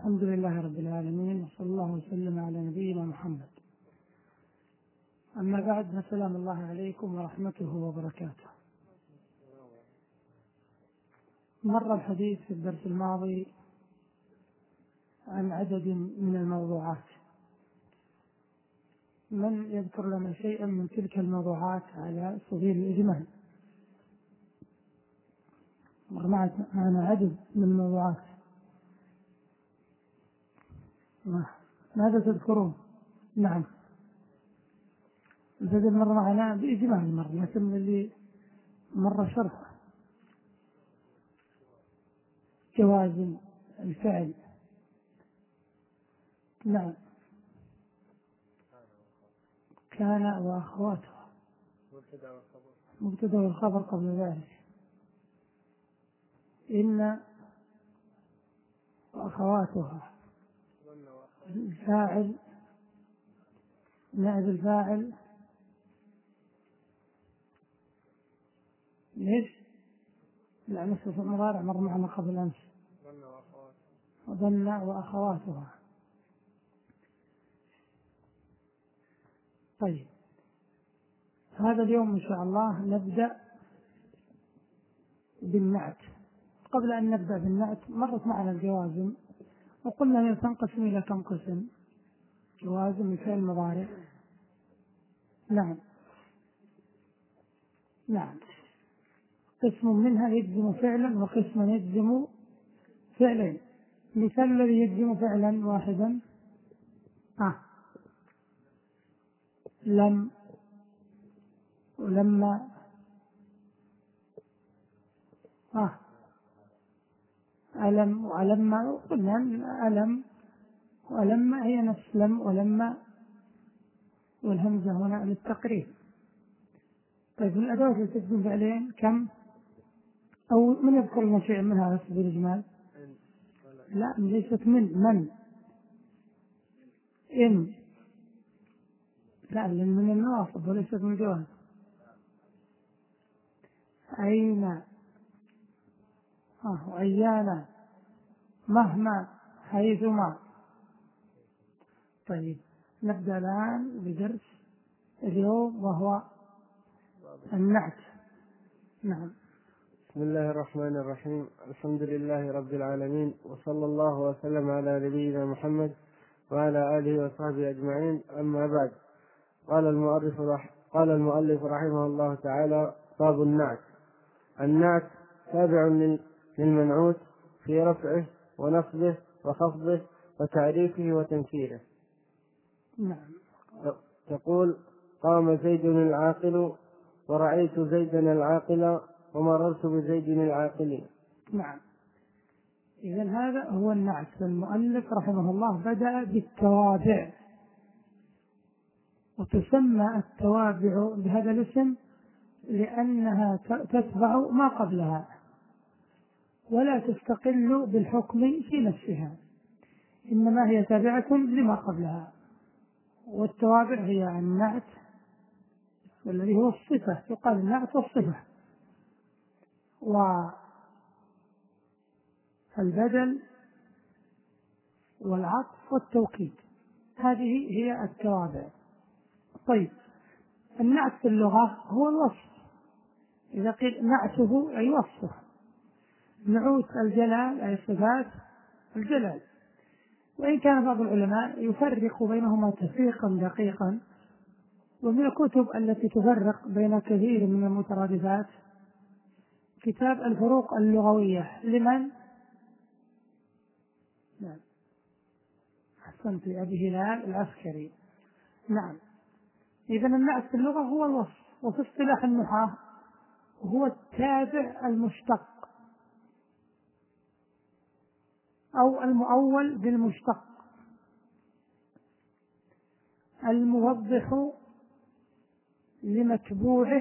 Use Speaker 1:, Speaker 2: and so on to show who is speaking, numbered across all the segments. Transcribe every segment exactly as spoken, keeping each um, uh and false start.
Speaker 1: الحمد لله رب العالمين، وصلى الله وسلم على نبينا محمد. أما بعد، فسلام الله عليكم ورحمته وبركاته. مر الحديث في الدرس الماضي عن عدد من الموضوعات. من يذكر لنا شيئا من تلك الموضوعات على سبيل الإجمال؟ مر معنا عدد من الموضوعات، ماذا تذكرون؟ نعم، الجدل مر معنا بإجمال مر، لكن اللي مر شرحه جوازم الفعل. نعم، كان وأخواته، مبتدأ والخبر قبل ذلك، إن وأخواتها، الفاعل، نائب الفاعل، ليش؟ لا، نفسه في المضارع مر معنا قبل أمس، وظن وأخواتها. طيب، هذا اليوم إن شاء الله نبدأ بالنعت. قبل أن نبدأ بالنعت، مرت معنا الجوازم وقلنا هي تنقسم إلى كم قسم؟ جوازم الفعل المضارع. نعم نعم، قسم منها يجزم فعلا وقسم يجزم فعلين. مثال الذي يجزم فعلا واحدا: آه لم ولما. آه ألم وألم، قلنا ألم وألم هي نفس لم ولما، والهمزة هنا للتقريب. طيب، الأدوات التي تجزم فعلين كم؟ أو من يذكر لنا شيء منها على سبيل الإجمال؟ لا، ليست من من إن، لا، لأن من النواصب وليست من الجواز. أين، آه وأيانا، مهما، حيثما. طيب، نبدأ الآن بدرس اليوم وهو النعت. نعم.
Speaker 2: بسم الله الرحمن الرحيم. الحمد لله رب العالمين، وصلى الله وسلم على نبينا محمد وعلى آله وصحبه أجمعين. أما بعد، قال المؤلف رح قال المؤلف رحمه الله تعالى: باب النعت. النعت تابع للمنعوت في رفعه ونصبه وخفضه وتعريفه وتنكيره.
Speaker 1: نعم.
Speaker 2: تقول: قام زيد العاقل، ورأيت زيدا العاقل، ومررت بزيد العاقل.
Speaker 1: نعم، إذن هذا هو النعت. المؤلف رحمه الله بدأ بالتوابع، وتسمى التوابع بهذا الاسم لأنها تتبع ما قبلها ولا تستقل بالحكم في نفسها، إنما هي تابعة لما قبلها. والتوابع هي النعت والذي هو الصفة، يقال النعت والصفة، والبدل والعطف والتوكيد، هذه هي التوابع. طيب، النعت في اللغة هو الوصف. إذا قيل نعته أي وصفه. نعوت الجلال أي صفات الجلال. وإن كان بعض العلماء يفرق بينهما تفريقا دقيقا، ومن الكتب التي تفرق بين كثير من المترادفات كتاب الفروق اللغوية لمن؟ نعم، أحسنت، أبي هلال العسكري. نعم، إذن النعت في اللغة هو الوصف، وفي اصطلاح النحاة هو التابع المشتق أو المؤول بالمشتق الموضح لمتبوعه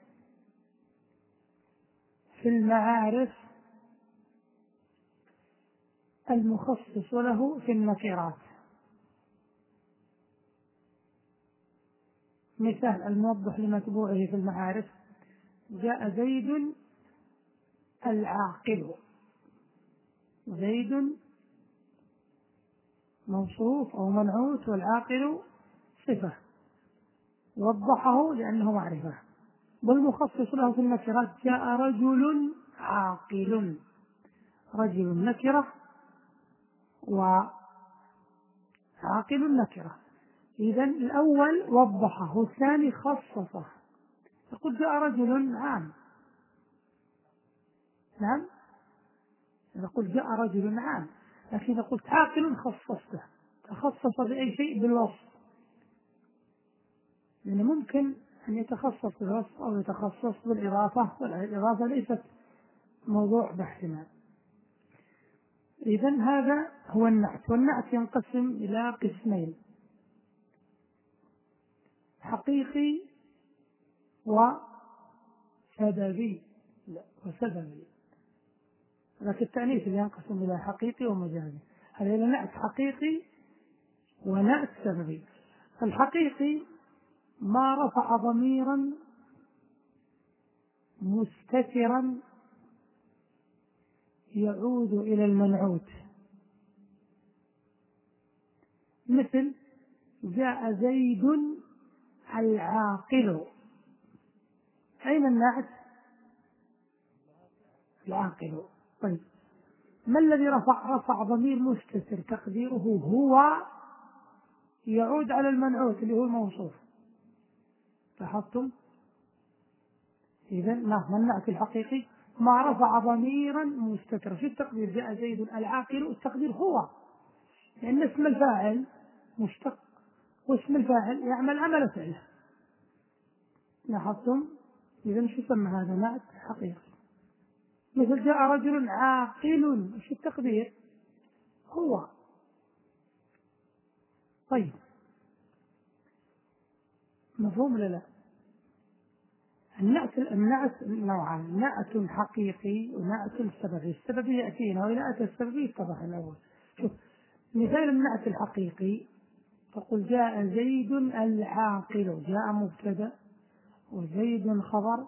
Speaker 1: في المعارف المخصص له في النكرات. مثال الموضح لمتبوعه في المعارف: جاء زيد العاقل. زيد موصوف أو منعوت والعاقل صفة، وضحه لأنه معرفة. والمخصص له في النكرات جاء رجل عاقل، رجل نكرة وعاقل نكرة. إذا الأول وضحه والثاني خصصه. يقول جاء رجل عام، نعم، إذا قلت جاء رجل عام، لكن إذا قلت عاقل خصصته، تخصص بأي شيء بالوصف، لأن يعني ممكن أن يتخصص بالوصف أو يتخصص بالإضافة، والإضافة ليست موضوع بحثنا. إذن هذا هو النعت. والنعت ينقسم إلى قسمين: حقيقي وسببي. لا وسببي، لكن التأنيث اللي ينقسم إلى حقيقي ومجازي. هذا إلى نعت حقيقي ونعت سببي. الحقيقي ما رفع ضميرا مستترا يعود إلى المنعوت، مثل جاء زيد العاقل. أين النعت؟ العاقل. طيب، ما الذي رفع؟ رفع ضمير مستتر تقديره هو، يعود على المنعوت اللي هو الموصوف. لاحظتم؟ إذا نعم، النعت الحقيقي ما رفع ضميرا مستترا. في التقدير جاء زيد العاقل، التقدير هو، لأن اسم الفاعل مشتق، واسم الفاعل يعمل عمل فعله. لاحظتم؟ إذا شو يسمى هذا؟ نعت حقيقي. مثل جاء رجل عاقل، ايش التقدير؟ هو. طيب، مفهوم ولا لا؟ النعت النعت نوعان: نعت حقيقي ونعت سببي. السببي يأتينا، ونعت السببي اتضح الأول. شوف مثال النعت الحقيقي، تقول جاء زيد العاقل، جاء مبتدأ وزيد خبر،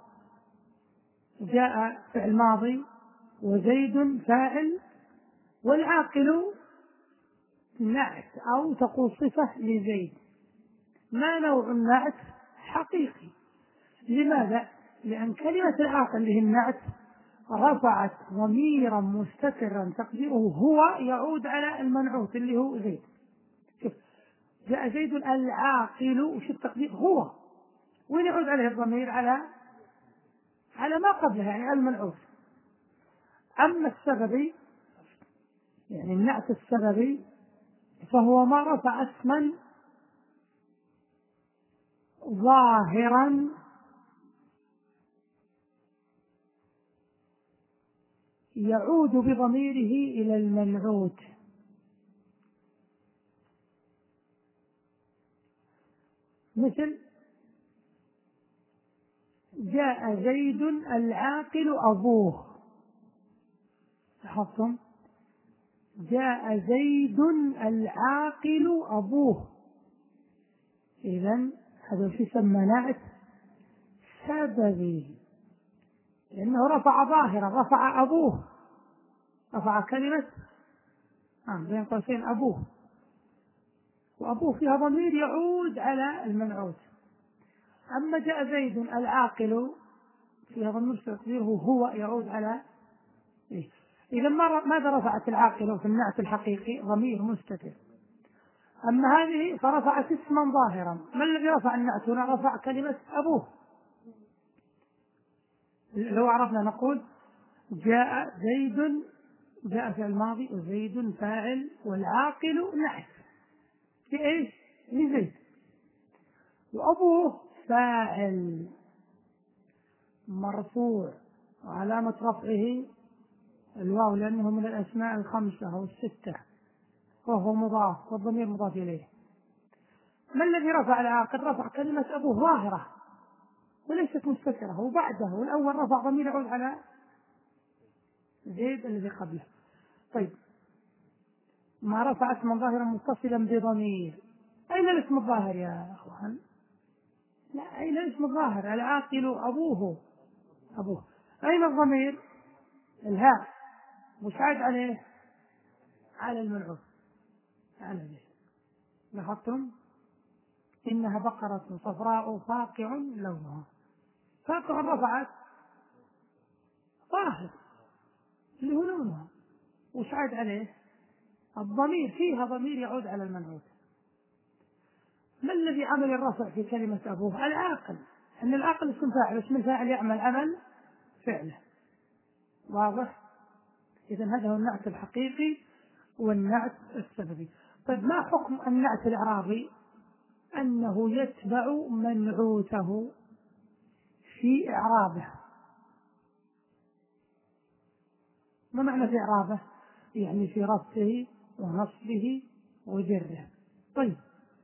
Speaker 1: جاء فعل ماضي وزيد فاعل، والعاقل نعت أو تقول صفة لزيد. ما نوع النعت؟ حقيقي. لماذا؟ لأن كلمة العاقل اللي هي النعت رفعت ضميرا مستترا تقديره هو، يعود على المنعوت اللي هو زيد. شوف، جاء زيد العاقل، وش التقدير؟ هو. وين يعود عليه الضمير؟ على على ما قبلها، يعني على المنعوت. أما السببي، يعني النعت السببي، فهو ما رفع اسما ظاهرا يعود بضميره إلى المنعوت. مثل جاء زيد العاقل أبوه. لاحظتم؟ جاء زيد العاقل أبوه. إذن هذا شو يسمى؟ نعت سببي، لأنه رفع ظاهرا، رفع أبوه، رفع كلمة آه بين قوسين أبوه، وأبوه فيها ضمير يعود على المنعوت. أما جاء زيد العاقل فيها ضمير تقديره هو، يعود على إيه؟ إذا ماذا رفعت العاقل في النعت الحقيقي؟ ضمير مستتر. أما هذه فرفعت اسما ظاهرا. ما الذي رفع النعت هنا؟ رفع كلمة أبوه. لو عرفنا نقول جاء زيد، جاء في الماضي وزيد فاعل والعاقل نعت لإيش؟ لزيد. وأبوه فاعل مرفوع وعلامة رفعه الواو، لأنه من الأسماء الخمسة أو الستة، وهو مضاف والضمير مضاف إليه. ما الذي رفع العاقل؟ رفع كلمة أبوه ظاهرة وليست مستترة، وبعده والأول رفع ضمير يعود على زيد الذي قبله. طيب، ما رفع اسما ظاهرا متصلا بضمير. أين الاسم الظاهر يا أخوان؟ لا، أين الاسم الظاهر؟ العاقل أبوه، أبوه. أين الضمير؟ الهاء، وش عاد عليه؟ على المنعوت. على ذلك. لاحظتم إنها بقرة صفراء فاقع لونها. فاقع رفعت ظاهر اللي هو لونها، وش عاد عليه؟ الضمير، فيها ضمير يعود على المنعوت. ما الذي عمل الرفع في كلمة أبوه؟ العاقل، أن العاقل اسم فاعل، اسم الفاعل يعمل عمل فعله. واضح؟ إذا هذا هو النعت الحقيقي والنعت السببي. طيب ما حكم النعت الإعرابي؟ أنه يتبع منعوته في إعرابه. ما معنى في إعرابه؟ يعني في رفعه ونصبه وجره. طيب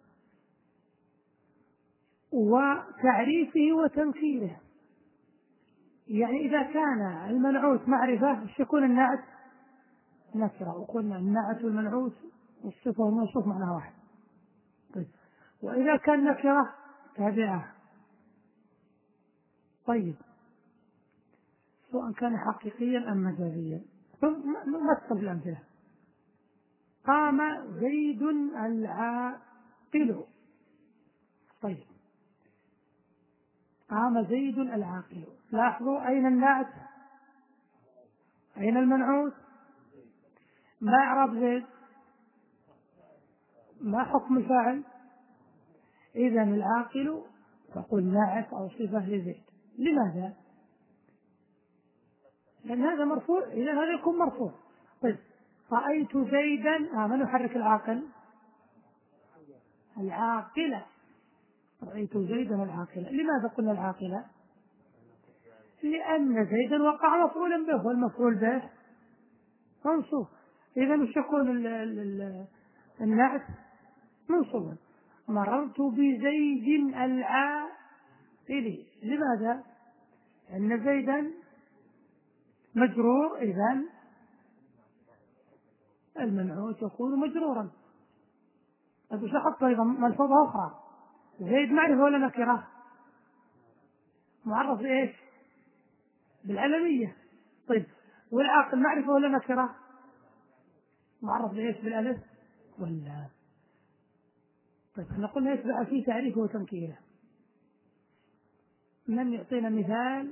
Speaker 1: وتعريفه وتنكيره، يعني إذا كان المنعوت معرفة ايش يكون النعت؟ نكرة. وقلنا النعت والمنعوت والصفة والموصوف معنى واحد. طيب وإذا كان نكرة تابعة. طيب سواء كان حقيقيا أم مجازيا. نمثل الأمثلة. قام زيد العاقل. طيب قام زيد العاقل، لاحظوا أين النعت؟ أين المنعوت؟ ما إعراب زيد؟ ما حكم الفاعل؟ إذا العاقل تقول نعت أو صفة لزيد. لماذا؟ لأن هذا مرفوع، إذا هذا يكون مرفوع. طيب رأيت زيدا، آه من يحرك العاقل؟ العاقلة. رأيت زيدا العاقلة. لماذا قلنا العاقلة؟ لأن زيدا وقع مفعولا به، والمفعول به منصوب. إذا وش يكون النعت؟ منصوبا. مررت بزيد العاقل. لماذا؟ لأن زيدا مجرور، إذا المنعوت يكون مجرورا. طيب وش أحط أيضا ملحوظة أخرى؟ زيد معرفة ولا نكرة؟ معرف بإيش؟ بالعلمية. طيب والعاقل معرفة ولا نكرة؟ معرف بإيش؟ بالألف واللام. طيب احنا قلنا يتبع فيه تعريفه وتنكيره. من يعطينا مثال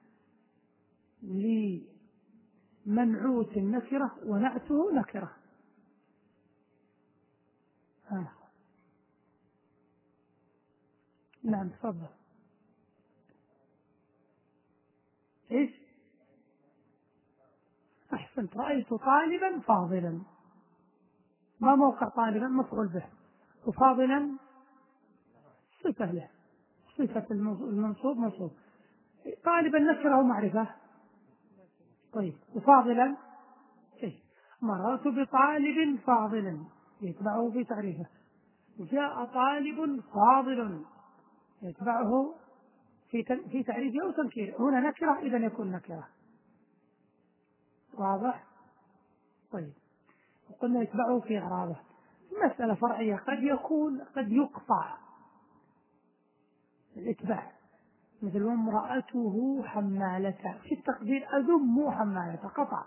Speaker 1: لمنعوت نكرة ونعته نكرة؟ آه. نعم تفضل. ايش؟ احسنت. رأيت طالبا فاضلا. ما موقع طالبا؟ مفعول به. وفاضلا صفة له، صفة المنصوب منصوب. طالبا نكرة ومعرفة. طيب وفاضلا شيء. مررت بطالب فاضلا يتبعه في تعريفه. وجاء طالب فاضل يتبعه في في تعريفه أو تنكيره. هنا نكرة، إذا يكون نكرة. واضح؟ طيب وقلنا يتبعه في إعرابه. مسألة فرعية، قد يكون قد يقطع الإتباع، مثل وامرأته حمالة، في التقدير أذم حمالة، قطع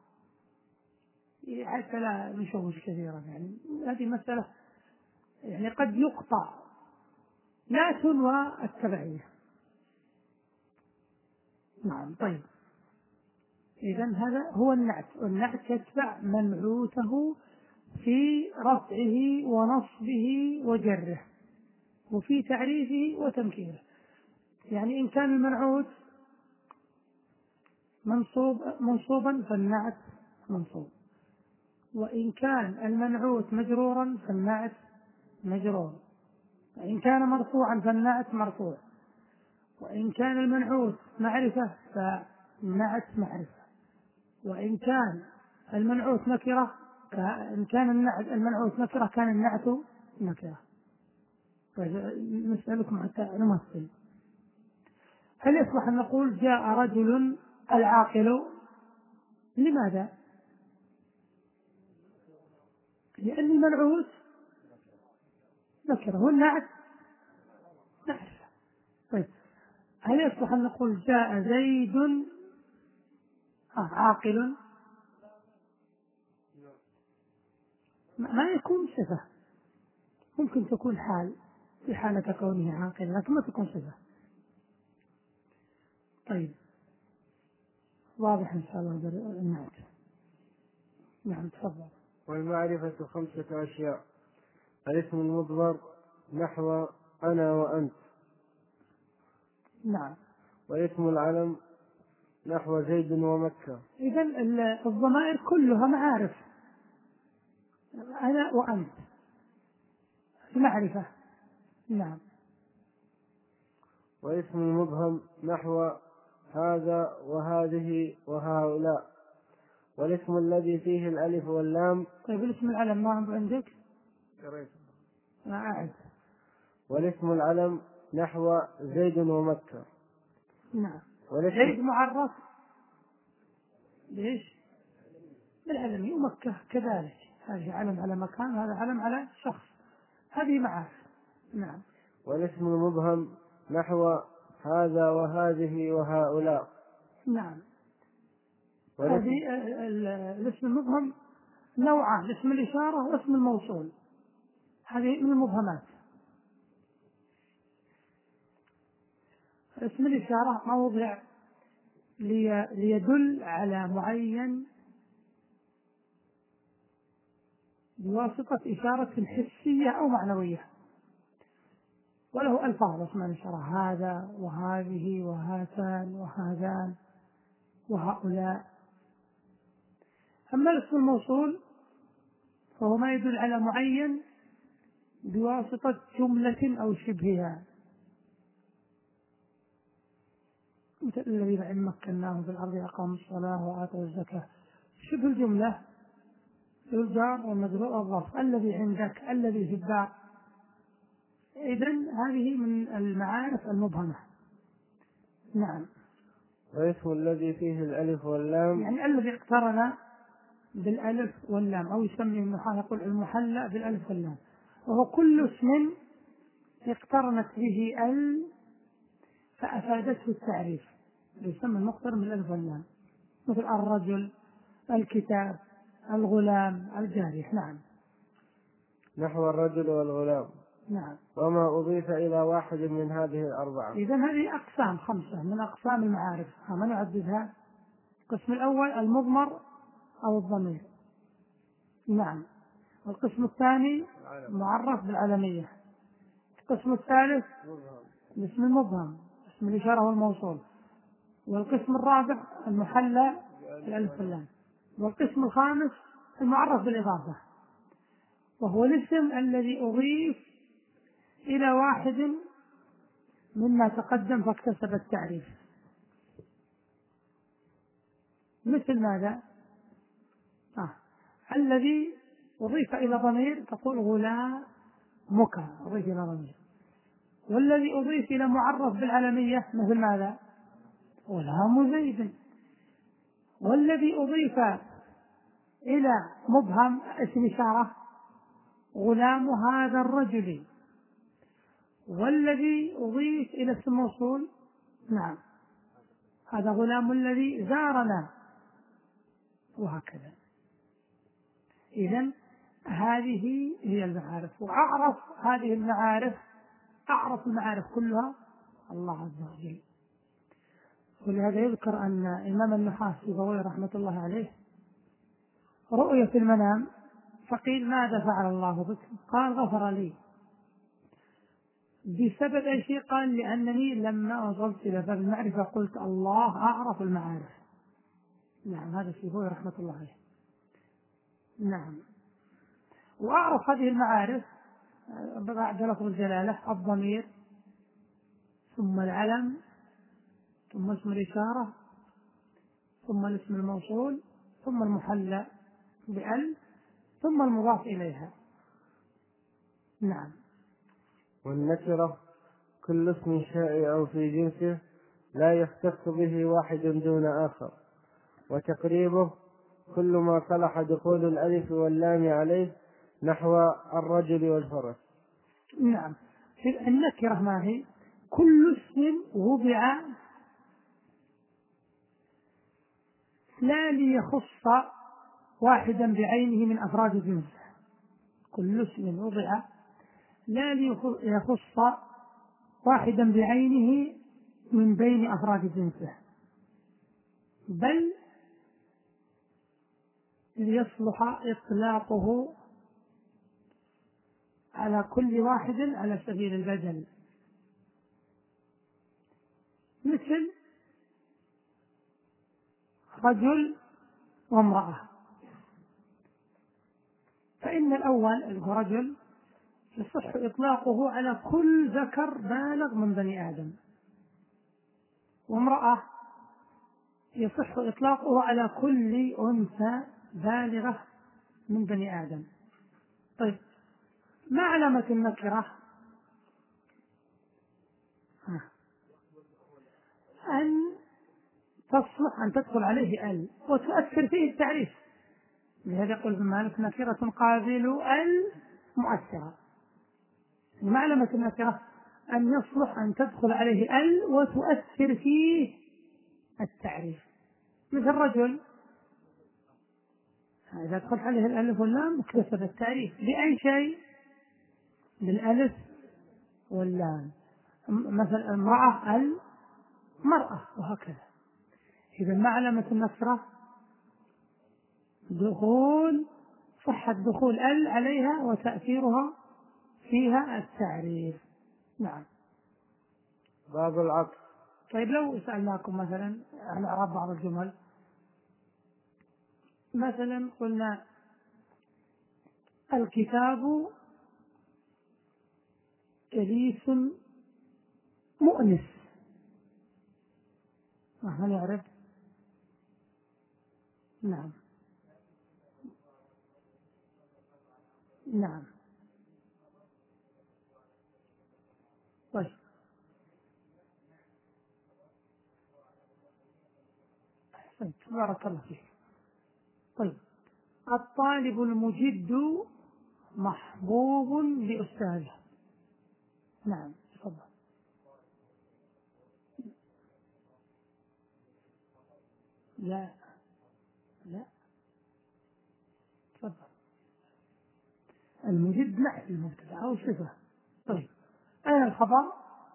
Speaker 1: حتى لا نشوش كثيرا. يعني هذه مسألة يعني قد يقطع، لا تنوى التبعية. نعم. طيب إذا هذا هو النعت، والنعت يتبع منعوته في رفعه ونصبه وجره وفي تعريفه وتنكيره. يعني إن كان المنعوت منصوب منصوبا فالنعت منصوب، وإن كان المنعوت مجرورا فالنعت مجرور، وإن كان مرفوعا فالنعت مرفوع، وإن كان المنعوت معرفة فالنعت معرفة، وإن كان المنعوت نكرة إن كان المنعوت نكرة كان النعت نكرة. نسألكم حتى نمثل. هل يصلح أن نقول جاء رجل العاقل؟ لماذا؟ لأن المنعوت نكرة والنعت معرفة. طيب هل يصلح أن نقول جاء زيد عاقل؟ ما يكون صفة، ممكن تكون حال في حالة كونه عاقلا لكن ما تكون صفة. طيب واضح إن شاء الله النعت. نعم تفضل.
Speaker 2: والمعرفة خمسة أشياء: الاسم المضمر نحو أنا وأنت.
Speaker 1: نعم.
Speaker 2: والاسم العلم نحو زيد ومكة.
Speaker 1: إذن الضمائر كلها معارف، أنا وأنت معرفة. نعم.
Speaker 2: واسم المبهم نحو هذا وهذه وهؤلاء. والاسم الذي فيه الألف واللام.
Speaker 1: طيب الاسم العلم ما عندك؟ ما أعد.
Speaker 2: والاسم العلم نحو زيد ومكة.
Speaker 1: نعم. زيد معرف ليش؟ بالعلم، ومكة كذلك، هذه علم على مكان، هذا علم على شخص، هذه معارف. نعم.
Speaker 2: والاسم المبهم نحو هذا وهذه وهؤلاء.
Speaker 1: نعم. هذه الاسم المبهم نوعان: اسم الإشارة واسم الموصول، هذه من المبهمات. اسم الإشارة موضع ليدل على معين بواسطة إشارة حسية أو معنوية، وله ألفاظ اسم الإشارة: هذا وهذه وهاتان وهذان وهؤلاء. أما الاسم الموصول فهو ما يدل على معين بواسطة جملة أو شبهها، مثل الذين إن مكناهم في الأرض أقاموا الصلاة وآتوا الزكاة. شبه الجملة الجار والمجرور والظرف: الذي عندك، الذي في الدار. إذن هذه من المعارف المبهمة. نعم.
Speaker 2: واسم الذي فيه الألف واللام،
Speaker 1: يعني الذي اقترن بالألف واللام، أو يسميه النحاة يقول المحلى بالألف واللام، وهو كل اسم اقترنت به ال فأفادته التعريف، يسمى المقترن بالألف واللام، مثل الرجل، الكتاب، الغلام، الجارية. نعم.
Speaker 2: نحو الرجل والغلام.
Speaker 1: نعم.
Speaker 2: وما أضيف إلى واحد من هذه الأربعة.
Speaker 1: إذن هذه أقسام خمسة من أقسام المعارف، من نعددها؟ القسم الأول المضمر أو الضمير. نعم. القسم الثاني معرف بالعلمية. القسم الثالث الاسم المبهم، اسم الإشارة والموصول. والقسم الرابع المحلى بالألف واللام. والقسم الخامس المعرف بالإضافة، وهو الاسم الذي أضيف إلى واحد مما تقدم فاكتسب التعريف. مثل ماذا؟ آه. الذي أضيف إلى ضمير تقول غلامك، أضيف إلى ضمير. والذي أضيف إلى معرف بالعلمية مثل ماذا؟ غلام زيد. والذي أضيف إلى مبهم اسم إشارة غلام هذا الرجل. والذي أضيف إلى اسم موصول نعم هذا غلام الذي زارنا، وهكذا. إذن هذه هي المعارف، وأعرف هذه المعارف، أعرف المعارف كلها الله عز وجل. ولهذا يذكر أن إمام النحاة سيبويه رحمة الله عليه رؤية في المنام، فقيل ماذا فعل الله بك؟ قال غفر لي. بسبب أي شيء؟ قال لأنني لما وصلت إلى باب المعرفة قلت الله أعرف المعارف. نعم. هذا سيبويه رحمة الله عليه. نعم. وأعرف هذه المعارف بعد لفظ الجلالة الضمير، ثم العلم، ثم اسم الإشارة، ثم الاسم الموصول، ثم المحلى بأل، ثم المضاف إليها. نعم.
Speaker 2: والنكرة كل اسم شائع في جنسه لا يختص به واحد دون آخر. وتقريبه كل ما صلح دخول الألف واللام عليه نحو الرجل والفرس.
Speaker 1: نعم. النكرة ما هي؟ كل اسم وضع لا ليخص واحدا بعينه من أفراد جنسه، كل اسم وضع لا ليخص واحدا بعينه من بين أفراد جنسه، بل ليصلح إطلاقه على كل واحد على سبيل البدل، مثل رجل وامرأة، فإن الأول اللي هو رجل يصح إطلاقه على كل ذكر بالغ من بني آدم، وامرأة يصح إطلاقه على كل أنثى بالغة من بني آدم. طيب، ما علامة النكرة؟ أن تصلح أن تدخل عليه ال وتؤثر فيه التعريف، لهذا يقول ابن مالك نكرة قابل ال مؤثرة. ما علامة النكرة؟ أن يصلح أن تدخل عليه ال وتؤثر فيه التعريف، مثل رجل إذا دخلت عليه الألف واللام اكتسب التعريف بأي شيء؟ بالألف واللام. مثل امرأة المرأة، وهكذا. إذا ما علامة النكرة؟ دخول صحة دخول ال عليها وتأثيرها فيها التعريف. نعم.
Speaker 2: باب العطف.
Speaker 1: طيب، لو سألناكم مثلا عن إعراب بعض الجمل، مثلا قلنا الكتاب أليس مؤنس، ما نعرف؟ نعم نعم. طيب، أحسنت، بارك الله فيك. طيب، الطالب المجد محبوب لأستاذه. نعم، تفضل. لا لا، تفضل. المجد نعت المبتدأ أو صفة. طيب، أين الخبر؟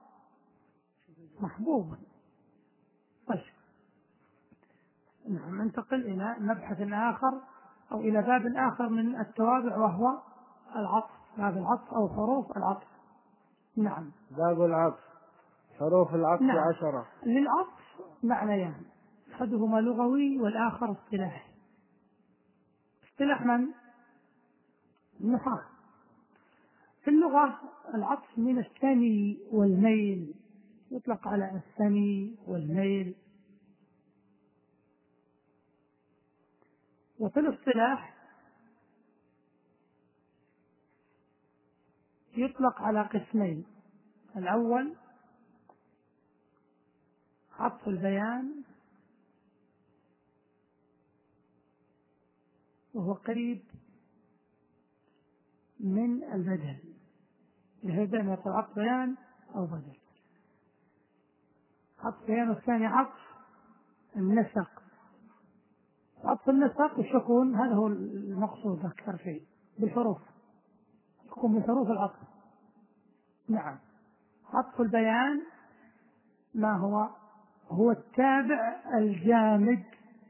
Speaker 1: محبوب. طيب، نعم، ننتقل إلى مبحث آخر أو إلى باب آخر من التوابع، وهو العطف، باب العطف أو حروف العطف. نعم.
Speaker 2: باب العطف. حروف العطف
Speaker 1: نعم.
Speaker 2: عشرة.
Speaker 1: للعطف معنيان، أحدهما لغوي والآخر اصطلاحي. اصطلاح من؟ النحاة. في اللغة العطف من الثني والميل، يطلق على الثني والميل. وفي الاصطلاح يطلق على قسمين: الأول عطف البيان، وهو قريب من البدل، لهذا يقول عطف بيان أو بدل. عطف بيان. والثاني عطف النسق. عطف النسق والشكون هذا هو المقصود أكثر شيء بالحروف، يكون من حروف العطف. نعم. عطف البيان ما هو؟ هو التابع الجامد،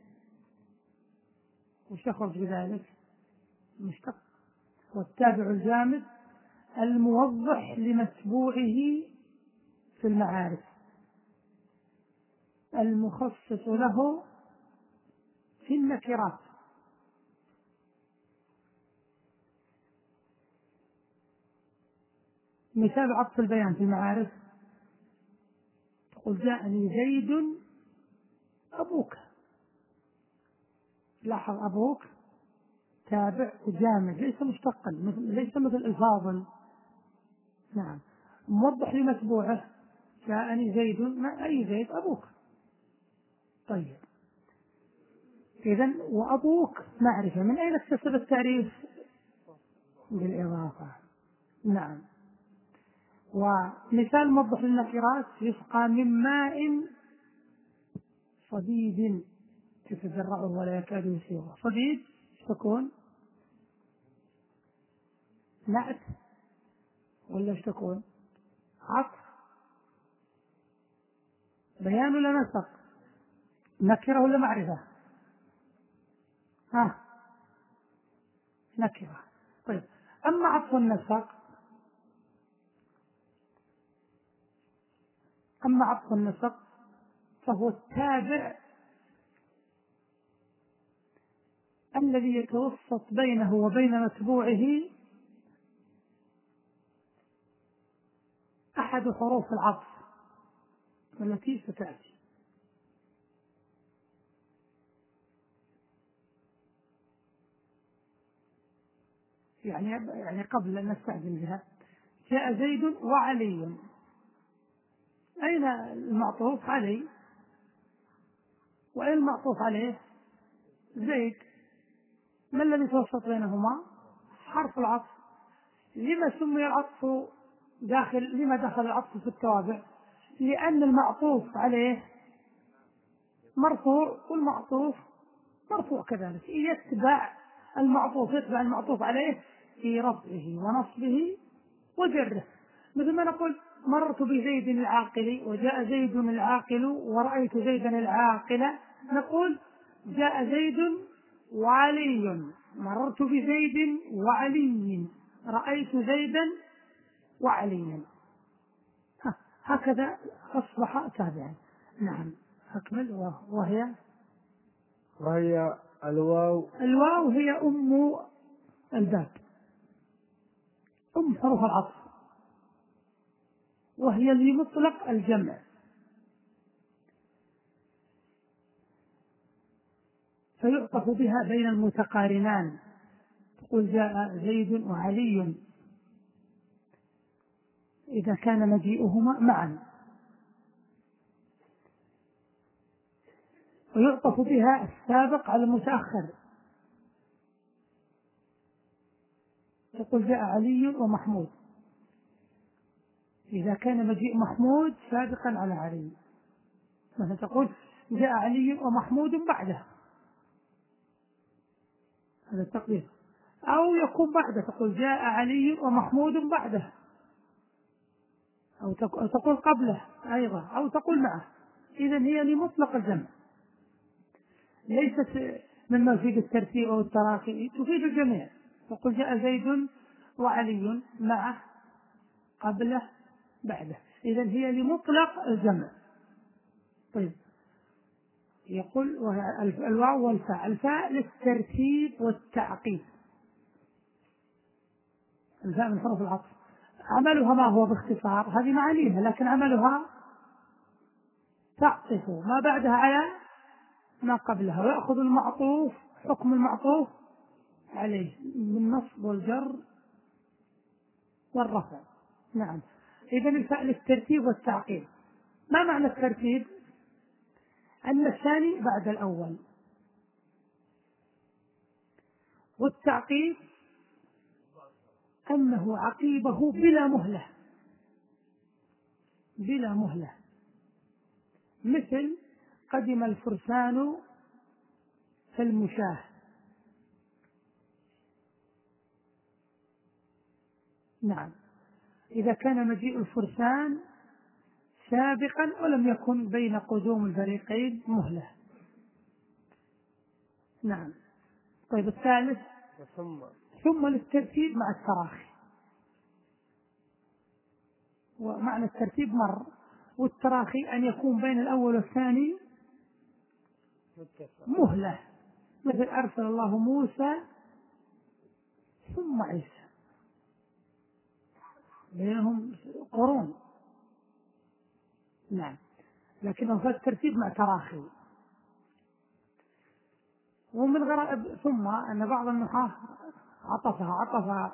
Speaker 1: وش يخرج بذلك؟ مشتق. والتابع الجامد الموضح لمتبوعه في المعارف، المخصص له في النكرات. مثال عطف البيان في المعارف: تقول جاءني زيد أبوك. لاحظ، أبوك تابع وجامد، ليس مشتقا، ليس مثل الفاضل. نعم. موضح لمتبوعه: جاءني زيد، ما أي زيد؟ أبوك. طيب، إذن وأبوك معرفة، من أين اكتسب التعريف؟ بالإضافة. نعم. ومثال موضح للنكرات: يسقى من ماء صديد يتجرعه ولا يكاد يسيغه. صديد تكون نعت ولا ايش تكون؟ عطف، بيان ولا نسق؟ نكرة ولا معرفة؟ ها نكرة. طيب أما عطف النسق، أما عطف النسق فهو التابع الذي يتوسط بينه وبين متبوعه أحد حروف العطف التي ستأتي. يعني يعني قبل أن نستعجل بها، جاء زيد وعلي، أين المعطوف علي؟ وأين المعطوف عليه؟ زيد. ما الذي توسط بينهما؟ حرف العطف. لما سمي العطف داخل، لما دخل العطف في التوابع؟ لأن المعطوف عليه مرفوع والمعطوف مرفوع كذلك، يتبع المعطوف، يتبع المعطوف عليه في رفعه ونصبه وجره. مثل ما نقول مررت بزيد العاقل وجاء زيد العاقل ورأيت زيدا العاقل، نقول جاء زيد وعلي، مررت بزيد وعلي، رأيت زيدا وعليا، هكذا أصبح تابعا. نعم أكمل. وهي
Speaker 2: وهي الواو.
Speaker 1: الواو هي أم الباب، أم حروف العطف، وهي لمطلق الجمع، فيعطف بها بين المتقارنان، تقول جاء زيد وعلي إذا كان مجيئهما معا، ويعطف بها السابق على المتأخر، تقول جاء علي ومحمود إذا كان مجيء محمود سابقا على علي، مثلا تقول جاء علي ومحمود بعده، هذا التقدير. أو يكون بعده، تقول جاء علي ومحمود بعده، أو تقول قبله أيضا، أو تقول معه. إذن هي لمطلق الجمع، ليست مما يفيد الترتيب أو التراخي، تفيد الجميع. تقول جاء زيد وعلي معه قبله بعده، إذن هي لمطلق الجمع. طيب يقول الواو والفاء، الفاء للترتيب والتعقيب، الفاء من حروف العطف. عملها ما هو باختصار؟ هذه معانيها، لكن عملها تعطف ما بعدها على ما قبلها، ويأخذ المعطوف حكم المعطوف عليه بالنصب والجر والرفع. نعم. إذن الفاء للترتيب والتعقيب. ما معنى الترتيب؟ أن الثاني بعد الأول، والتعقيب أنه عقيبه بلا مهلة، بلا مهلة. مثل قدم الفرسان في المشاه، نعم، إذا كان مجيء الفرسان سابقا ولم يكن بين قدوم الفريقين مهلة. نعم. طيب الثالث
Speaker 2: ثم
Speaker 1: ثم للترتيب مع التراخي، ومعنى الترتيب مر، والتراخي أن يكون بين الأول والثاني مهلة، مثل أرسل الله موسى ثم عيسى، بينهم قرون. نعم. لكنه في الترتيب مع تراخي. ومن غرائب ثم أن بعض النحاة عطفها، عطف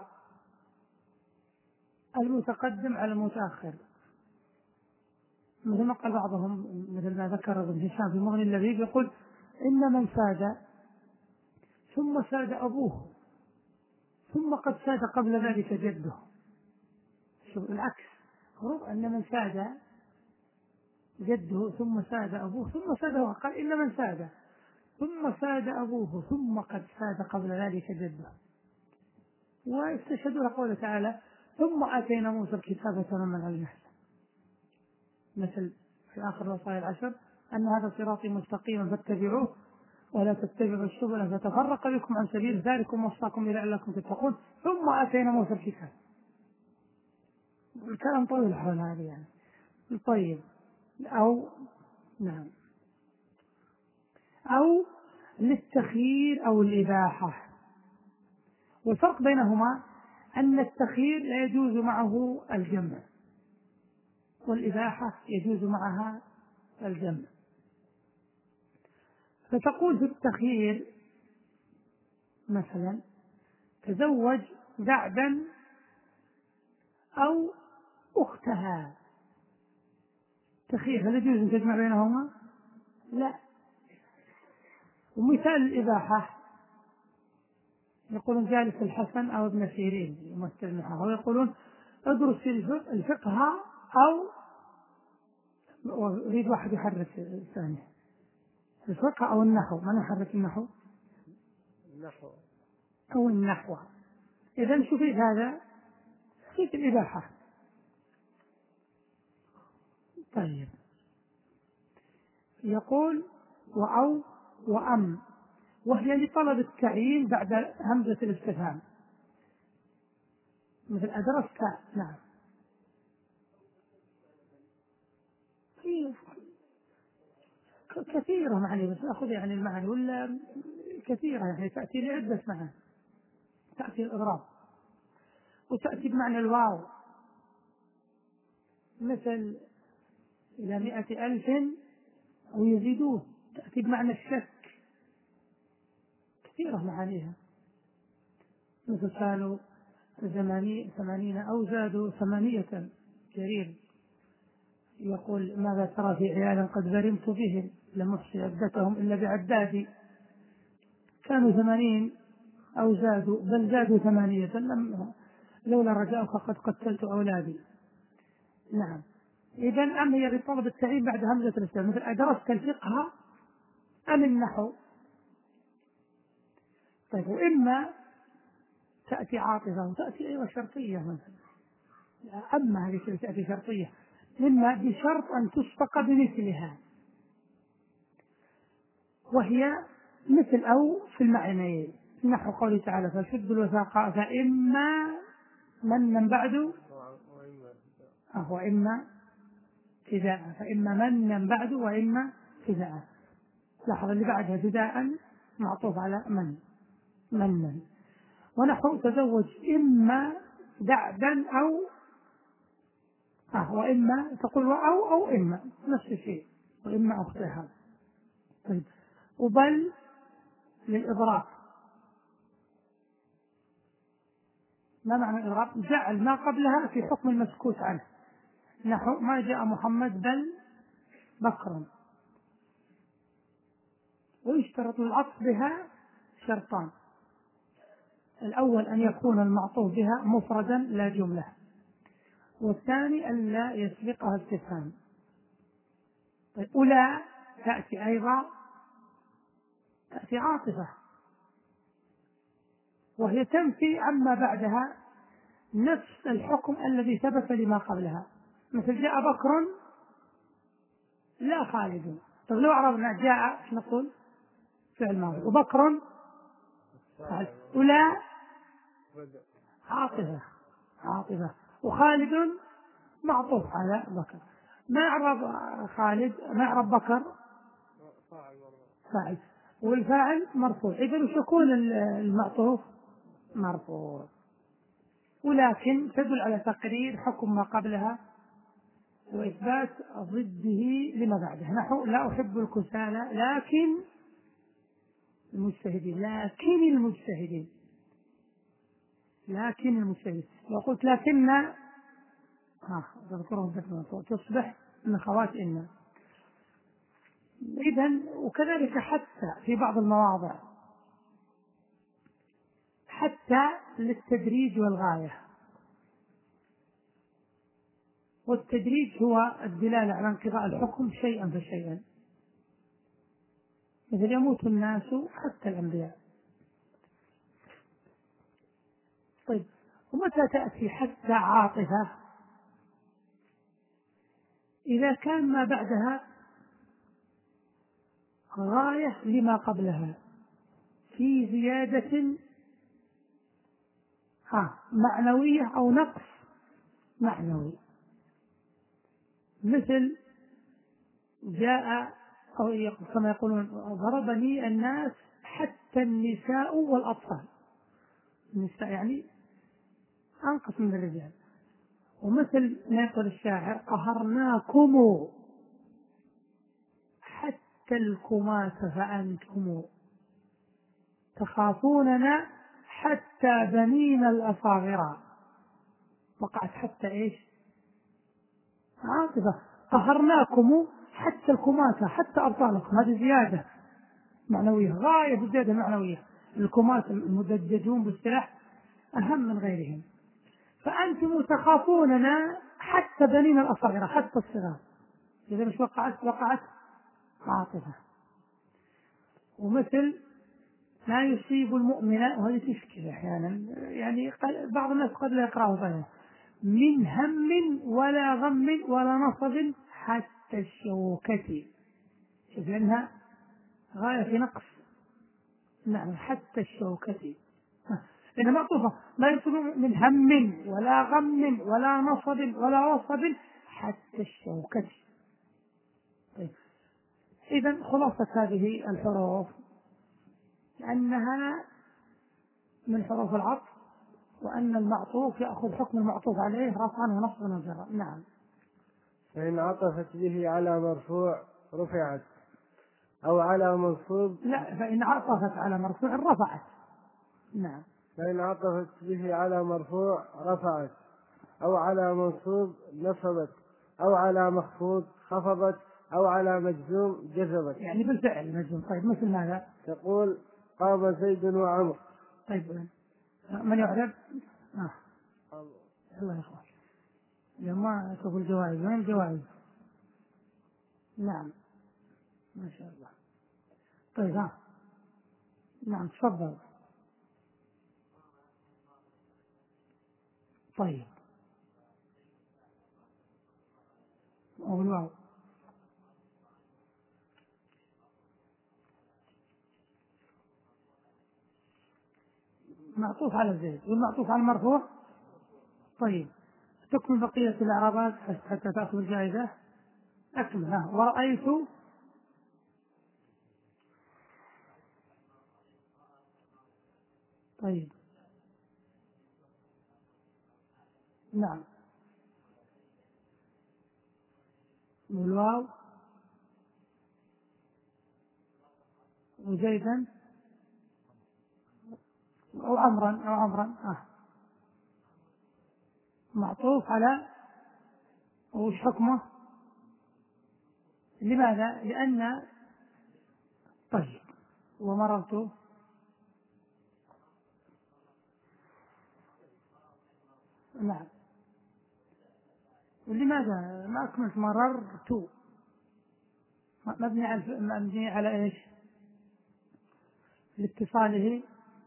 Speaker 1: المتقدم على المتأخر، مثل ما قال بعضهم، مثل ما ذكر ابن هشام في مغني اللبيب، يقول إن من ساد ثم ساد أبوه ثم قد ساد قبل ذلك جده. شوف العكس، أن من ساد جده ثم ساد أبوه ثم ساد أبوه، قال إن من ساد ثم ساد أبوه ثم قد ساد قبل ذلك جده. واستشهدوا قوله تعالى ثم آتينا موسى الكتاب تماما على النحل، مثل في آخر الوصايا العشر أن هذا صراطي مستقيما فاتبعوه ولا تتبعوا السبل فتفرق بكم عن سبيل ذلكم وصاكم لعلكم تتقون ثم آتينا موسى الكتاب. الكلام طويل حول هذه يعني. طيب، أو نعم، أو للتخيير أو الإباحة. والفرق بينهما أن التخيير لا يجوز معه الجمع، والإباحة يجوز معها الجمع. فتقول في التخيير مثلا تزوج بعدا أو أختها، تخيير هل يجوز أن تجمع بينهما؟ لا. ومثال الإباحة يقولون جالس الحسن أو ابن سيرين يمثل النحو، ويقولون ادرس الفقه أو يريد واحد يحرك الثاني الفقه أو النحو. من يحرك النحو؟
Speaker 2: النحو
Speaker 1: أو النحو. إذا شو في هذا؟ في الإباحة. طيب، يقول وأو وأم، وهي لطلب التعيين بعد همزة الاستفهام، مثل أدرست. نعم، كثيرة معني، بس أخذ يعني المعنى ولا كثيرة يعني تأتي لعدة معاني. تأتي الإضراب وتأتي بمعنى الواو، مثل إلى مئة ألف أو يزيدون، تأتي بمعنى الشك، كثيرة معانيها، مثل كانوا ثمانين أو زادوا ثمانية. جرير يقول ماذا ترى في عيال قد برمت بهم لم أحصي عدتهم إلا بعدادي، كانوا ثمانين أو زادوا بل زادوا ثمانية لم لولا رجاؤك قد قتلت أولادي. نعم. إذا أم هي بطلب التعيين بعد همزة الاستفهام، مثل أدرست الفقه أم النحو. طيب، وإما تأتي عاطفة وتأتي أيضا شرطية، مثلا أما هذه تأتي شرطية، إما بشرط أن تسبق بمثلها، وهي مثل أو في المعنيين، نحو قوله تعالى فشد الوثاق فإما من بعد وإما فداء، فإما من بعد وإما فداء. لاحظ اللي بعدها فداء معطوف على من من ونحو تزوج إما دعدا أو آه وإما تقول أو أو إما نفس الشيء، وإما أختها. طيب، وبل للإضراب. ما معنى الإضراب؟ جعل ما قبلها في حكم المسكوت عنه، نحو ما جاء محمد بل بكر. ويشترط العطف بها شرطان: الأول أن يكون المعطوف بها مفردا لا جملة، والثاني أن لا يسبقها استفهام. طيب، أولى تأتي أيضا تأتي عاطفة، وهي تنفي عما بعدها نفس الحكم الذي ثبت لما قبلها، مثل جاء بكر لا خالد. طيب، لو عرفنا جاء نقول فعل ماضي وبكر فعل، أولى عاطفة عاطفة وخالد معطوف على بكر. ما يعرف خالد، ما يعرف بكر فاعل، والفاعل مرفوع. إذا وش يكون المعطوف؟ مرفوع، ولكن تدل على تقرير حكم ما قبلها وإثبات ضده لما بعده، نحو لا أحب الكسالى لكن المجتهدين، لكن المجتهدين لكن المجتهدين. لو قلت لكن ها تذكرهم تصبح من خوات إن. إذن وكذلك حتى في بعض المواضع حتى للتدريج والغاية، والتدريج هو الدلالة على انقضاء الحكم شيئا فشيئا، مثل يموت الناس حتى الأنبياء. طيب ومتى تأتي حتى عاطفة؟ إذا كان ما بعدها غاية لما قبلها في زيادة ها معنوية أو نقص معنوي، مثل جاء أو كما يقولون ضربني الناس حتى النساء والأطفال، النساء يعني أنقص من الرجال. ومثل ما يقول الشاعر قهرناكم حتى الكماة فأنتم تخافوننا حتى بنين الأصاغر. وقعت حتى إيش؟ عاطفة. قهرناكم حتى الكماة حتى أبطالكم، هذه زيادة معنوية، غاية الزيادة المعنوية. الكماة المدججون بالسلاح أهم من غيرهم. فأنتم تخافوننا حتى بنين الأصاغر، حتى الصغار. إذا مش وقعت وقعت عاطفة. ومثل ما يصيب المؤمن، وهذه تشكل أحيانا، يعني بعض الناس قد لا يقرأه صحيح، من هم ولا غم ولا نصب حتى الشوكة. شوف لأنها غاية في نقص. نعم حتى الشوكة، لأنها معطوفة. لا يصيب من هم ولا غم ولا نصب ولا وصب حتى الشوكة. طيب. إذن خلاصة هذه الحروف أنها من حروف العطف، وأن المعطوف يأخذ حكم المعطوف عليه رفعا ونصبا وجرا. نعم.
Speaker 2: فإن عطفت به على مرفوع رفعت أو على منصوب.
Speaker 1: لا، فإن عطفت على مرفوع رفعت. نعم.
Speaker 2: فإن عطفت به على مرفوع رفعت أو على منصوب نصبت أو على مخفوض خفضت أو على مجزوم جزمت.
Speaker 1: يعني بالفعل مجزوم. طيب مثل ماذا؟
Speaker 2: تقول قام زيد وعمر.
Speaker 1: طيب من يعرف؟ آه. الله يا اخوان لما اشوف الجوائز. وين الجوائز؟ نعم ما شاء الله. طيب ها نعم تفضل. طيب والواو معطوف على زيد والمعطوف على المرفوع. طيب تكمل بقية الإعرابات حتى تأخذ الجائزة. أكمل. ها ورأيت. طيب نعم والواو وزيدا أو عمرا أو عمرا آه. معطوف على وش حكمه؟ لماذا؟ لأن طيب ومررت. نعم لماذا ما أكملت؟ مررت مبني على مبني على إيش؟ لاتصاله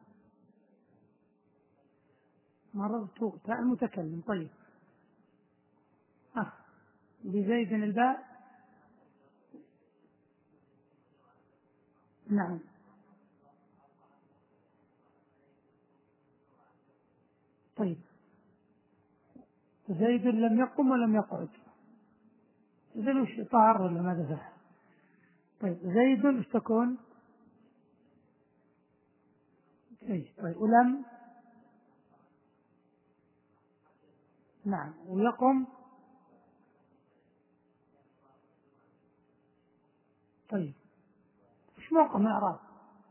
Speaker 1: مررت تاء المتكلم. طيب آه. بزيد الباء. نعم طيب زيد لم يقم ولم يقعد. زيد وش طار ولا ماذا فعل؟ طيب زيد وش تكون؟ طيب ولم. نعم ويقم. طيب وش موقع إعراب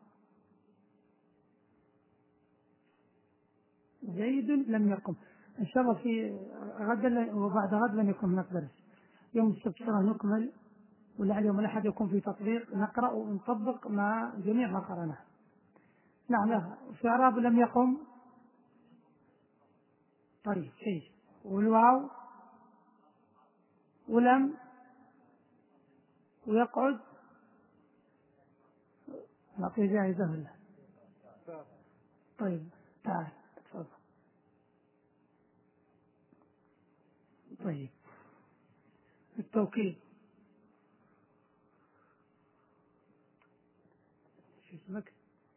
Speaker 1: زيد لم يقم؟ إن شاء الله في غدا وبعد غد لن يكون هناك درس. يوم السبت نكمل، ولعل يوم الأحد يكون في تطبيق نقرأ ونطبق مع جميع ما قرأناه. نعم لا في إعراب لم يقم. طيب شيء والواو ولم ويقعد. نعطيه جائزة ولا؟ طيب تعال تفضل. طيب التوكيد شو اسمك؟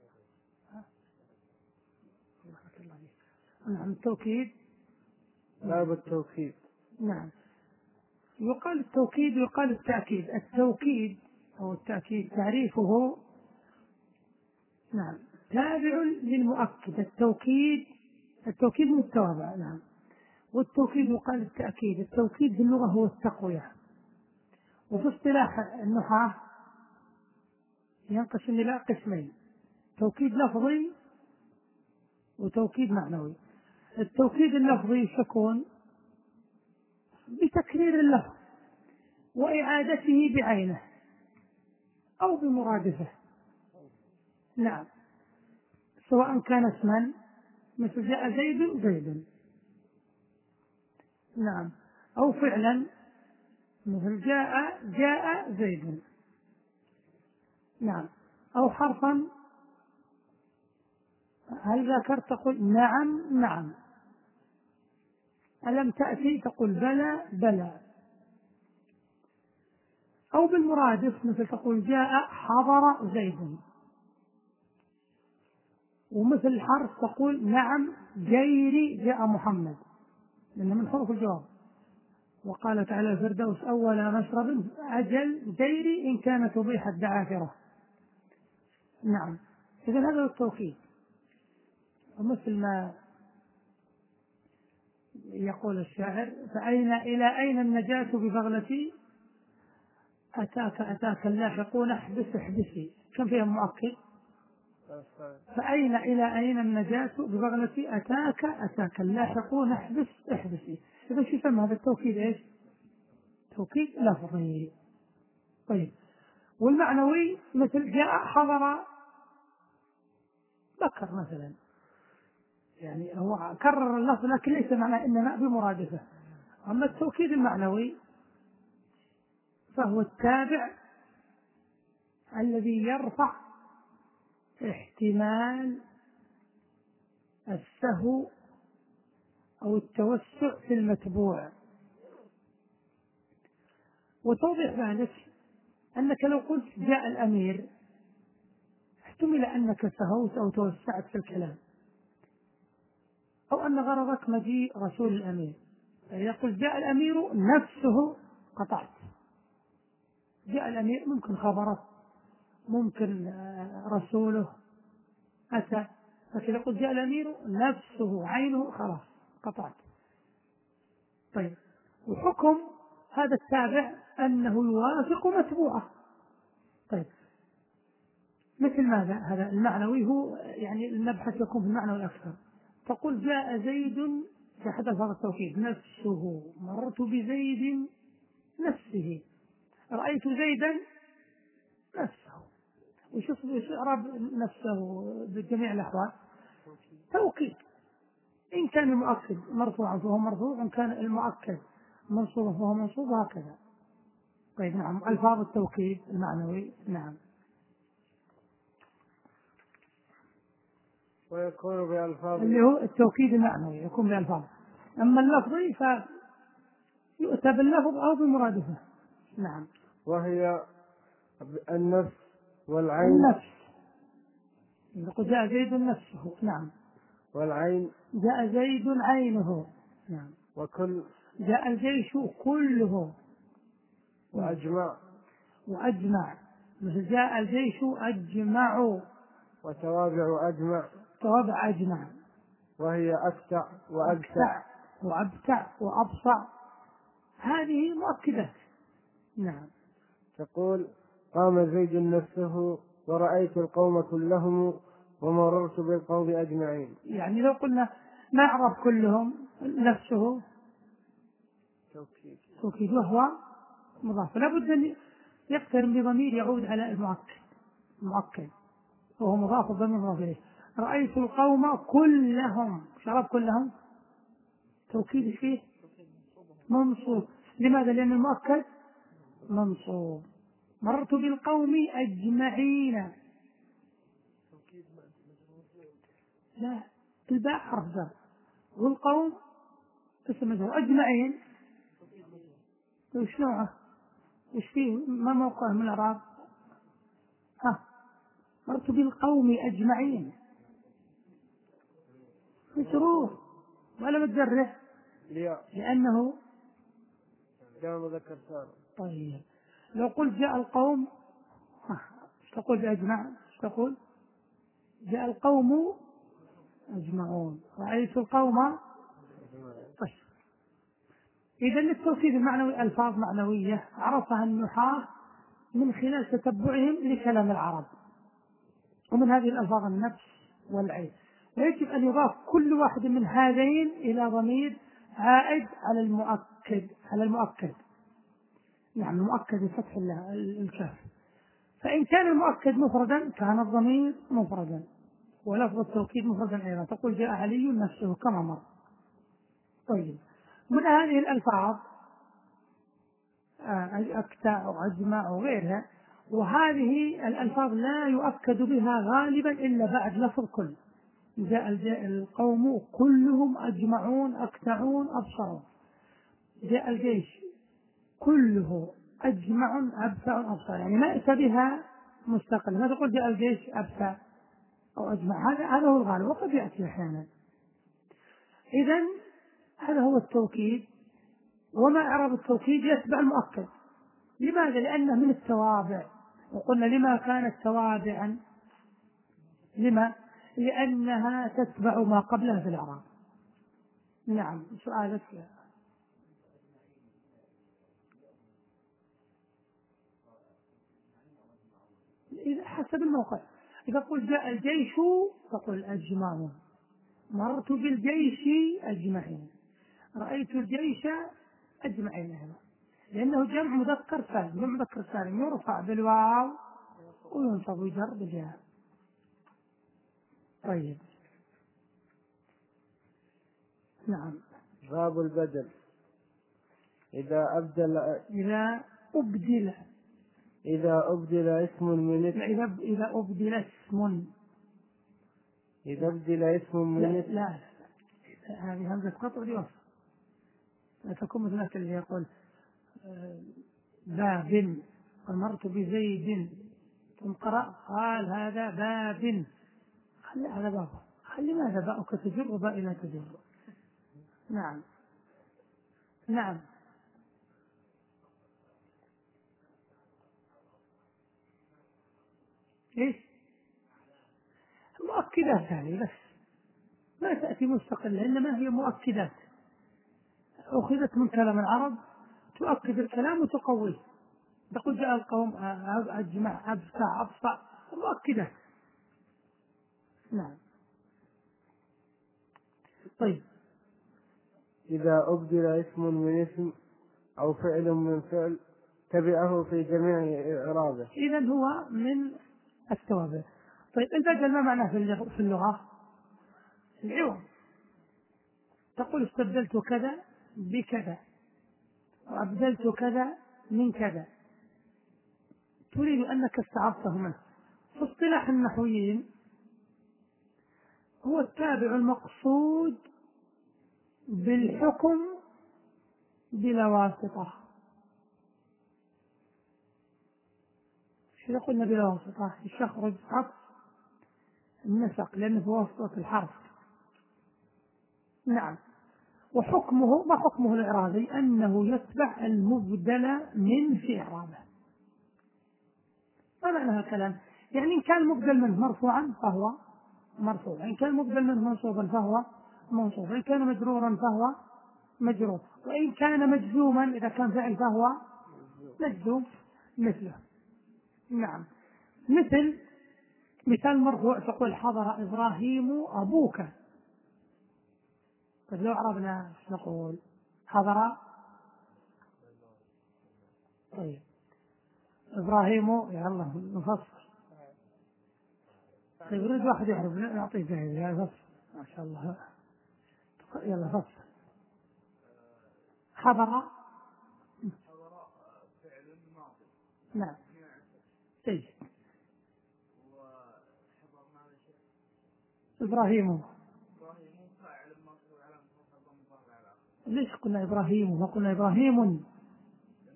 Speaker 1: رحمة الله عليك. نعم التوكيد.
Speaker 2: باب التوكيد.
Speaker 1: نعم يقال التوكيد ويقال التأكيد. التوكيد أو التأكيد تعريفه نعم تابع للمؤكد. التوكيد التوكيد متوابع. نعم والتوكيد يقال التأكيد. التوكيد باللغة هو التقوية، وفي اصطلاح النحاة ينقسم إلى قسمين: توكيد لفظي وتوكيد معنوي. التوكيد اللفظي يكون بتكرير اللفظ وإعادته بعينه أو بمرادفه. نعم سواء كان اسما مثل جاء زيد زيد، نعم، أو فعلا مثل جاء جاء زيد، نعم، أو حرفا هل ذكرت تقول نعم نعم، ألم تأتي تقول بلى بلى، أو بالمرادف مثل تقول جاء حضر زيد، ومثل الحرف تقول نعم جيري جاء محمد، لأنه من حروف الجواب. وقال تعالى الفردوس أول مشرب أجل جيري إن كانت أبيحت دعافرة. نعم إذن هذا هو التوكيد. ومثل ما يقول الشاعر فأين إلى أين النجاة ببغلتي أتاك أتاك اللاحقون احبس احبسي، كم فيها مؤكد؟ فأين إلى أين النجاة ببغلتي أتاك أتاك اللاحقون احبس احبسي. إذا شو يسمى هذا التوكيد؟ إيش؟ توكيد لفظي. طيب والمعنوي مثل جاء حضر بكر مثلا، يعني هو كرر اللفظ لكن ليس معناه إنما بمرادفه. أما التوكيد المعنوي فهو التابع الذي يرفع احتمال السهو أو التوسع في المتبوع. وتوضح ذلك أنك لو قلت جاء الأمير احتمل أنك سهوت أو توسعت في الكلام، أو أن غرضك مجيء رسول الأمير. فإذا قلت جاء الأمير نفسه قطعت. جاء الأمير ممكن خبره، ممكن رسوله أتى، لكن لو قلت جاء الأمير نفسه عينه خلاص قطعت. طيب وحكم هذا التابع أنه يوافق متبوعه. طيب مثل ماذا؟ هذا المعنوي هو يعني المبحث يكون في المعنى الأكثر. تقول جاء زيد في حدث هذا التوكيد نفسه، مررت بزيد نفسه، رأيت زيدا نفسه. وشوف إعراب نفسه بجميع الأحوال توكيد. إن كان المؤكد مرفوعا فهو مرفوع، وإن كان المؤكد منصوبا فهو منصوب، وهكذا. طيب نعم ألفاظ التوكيد المعنوي. نعم
Speaker 2: ويكون بألفاظ
Speaker 1: اللي هو التوكيد المعنوي يكون بألفاظ. أما اللفظي فيؤتى باللفظ أو بمرادفه. نعم
Speaker 2: وهي النفس والعين.
Speaker 1: النفس يقول جاء زيد نفسه. نعم
Speaker 2: والعين
Speaker 1: جاء زيد عينه. نعم
Speaker 2: وكل
Speaker 1: جاء الجيش كله.
Speaker 2: وأجمع
Speaker 1: وأجمع مثل جاء الجيش أجمع.
Speaker 2: وتوابع أجمع.
Speaker 1: توابع أجمع.
Speaker 2: وهي أكتع وأبتع
Speaker 1: وأبتع وأبصع. هذه مؤكدات. نعم
Speaker 2: تقول قام زيد نفسه ورأيت القوم كلهم ومررت بالقوم أجمعين.
Speaker 1: يعني لو قلنا ما أعرف كلهم نفسه
Speaker 2: توكيد.
Speaker 1: توكيد وهو مضاف، لا بد أن يقترن بضمير يعود على المؤكد. المؤكد وهو مضاف وضمير مضاف إليه. رأيت القوم كلهم، شرب كلهم توكيد فيه منصوب. لماذا؟ لأن المؤكد منصوب. مررت بالقوم أجمعين. لا الباء حرف جر والقوم اسم مجرور. أجمعين وش نوعه؟ وش فيه؟ ما موقعه من الإعراب؟ ها، مرت بالقوم أجمعين، مجرور ولا متجرح؟ لأنه
Speaker 2: جاء مذكر سالم.
Speaker 1: طيب لو قلت جاء القوم، ايش تقول بأجمع؟ ايش تقول؟ جاء القوم أجمعون، رأيت القوم. طيب إذا التوكيد المعنوي ألفاظ معنوية عرفها النحاة من خلال تتبعهم لكلام العرب، ومن هذه الألفاظ النفس والعين، ويجب أن يضاف كل واحد من هذين إلى ضمير عائد على المؤكد، على المؤكد نعم المؤكد بفتح الكاف. فإن كان المؤكد مفردا كان الضمير مفردا، ولفظ التوكيد مفردا أيضا، تقول جاء علي نفسه كما مر. طيب من هذه الألفاظ أكتع أو أجمع أو غيرها، وهذه الألفاظ لا يؤكد بها غالبا إلا بعد لفظ كل. جاء القوم كلهم أجمعون أكتعون أبصرون. جاء الجيش كله أجمع أبتع أبصر، يعني ما أتى بها مستقل، ما تقول جاء الجيش أبتع أو أجمع، هذا هذا هو الغالب، وقد يأتي أحيانا. إذن هذا هو التوكيد. وما إعراب التوكيد؟ يتبع المؤكد. لماذا؟ لأنه من التوابع، وقلنا لما كانت توابعا، لما؟ لأنها تتبع ما قبلها في الإعراب. نعم سؤالك. إذا حسب الموقع، إذا قلت جاء الجيش تقول أجمعون، مررت بالجيش أجمعين، رأيت الجيش أجمعين، هذا لأنه جمع مذكر سالم، جمع مذكر سالم يرفع بالواو وينصب ويجر بالياء. طيب نعم.
Speaker 2: باب البدل إذا أبدل
Speaker 1: إذا أبدل
Speaker 2: إذا أبدل اسم من اسم
Speaker 1: إذا إذا أبدل اسم
Speaker 2: إذا أبدل اسم من
Speaker 1: لا
Speaker 2: اسم
Speaker 1: لا, لا. هذه همزة قطع دي وصف، لا تكون مثل اللي يقول باب، مررت بزيد، ثم قرأ قال هذا باب، خلي هذا باب، خلي ماذا باؤك تجر وباء لا تجر. نعم نعم. ايش؟ مؤكدات هذه بس، ما تأتي مستقلة، إنما هي مؤكدات أخذت من كلام العرب تؤكد الكلام وتقويه. تقول جاء القوم أجمع أبسع أبصع، مؤكدات. نعم. طيب
Speaker 2: إذا أبدل اسم من اسم أو فعل من فعل تبعه في جميع إعرابه.
Speaker 1: إذن هو من التوابع. طيب البدل ما معناه في اللغة؟ العوض. تقول استبدلت كذا بكذا وأبدلت كذا من كذا، تريد أنك استعرضته منه. في اصطلاح النحويين هو التابع المقصود بالحكم بلا واسطة. إذا قلنا بلا واسطة يخرج عطف النسق لأنه هو واسطة الحرف. نعم. وحكمه ما حكمه الإعرابي؟ أنه يتبع المبدل من في إعرابه. ما معنى هذا الكلام؟ يعني إن كان مبدل منه مرفوعا فهو مرفوع، إن كان مبدل منه منصوبا فهو منصوب، إن كان مجرورا فهو مجرور، وإن كان مجزوما إذا كان فعل فهو مجزوم مثله. نعم. مثل مثال مرفوع تقول حضر إبراهيم أبوك. طيب لو عرفنا نقول حضر، طيب إبراهيم، يا الله نفصل. طيب يريد واحد يعرف نعطيه جاهز يا فصل ما شاء الله، يلا فصل. حضر نعم طيب. إبراهيم ليش قلنا إبراهيم ما قلنا إبراهيم؟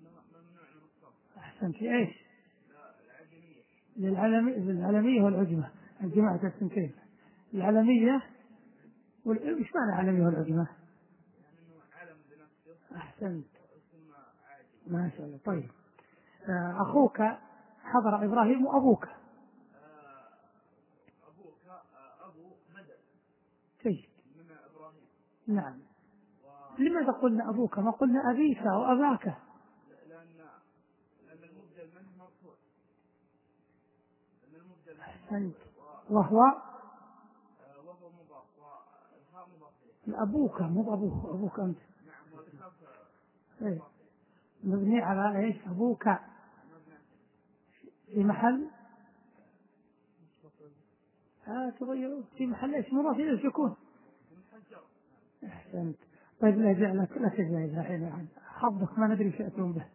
Speaker 1: أحسنت. إيش؟ للعلمية للعلمية والعجمة، الجماعة السنتين، العلمية وال... إيش معنى العلمية والعجمة؟ أحسنت، ما شاء الله. طيب، أخوك حضر إبراهيم وأبوك. جيد. نعم. لماذا قلنا أبوك ما قلنا أبيك أو أباك؟ أحسنت. وهو أبوك مو أبوه، أبوك أنت. إيه؟ مبني على إيش؟ أبوك في محل ها تغيروا في محل إيش؟ مضاف إليه يكون. أحسنت. طيب لا جعلك لا تجعل الحين حظك ما ندري شأتون به.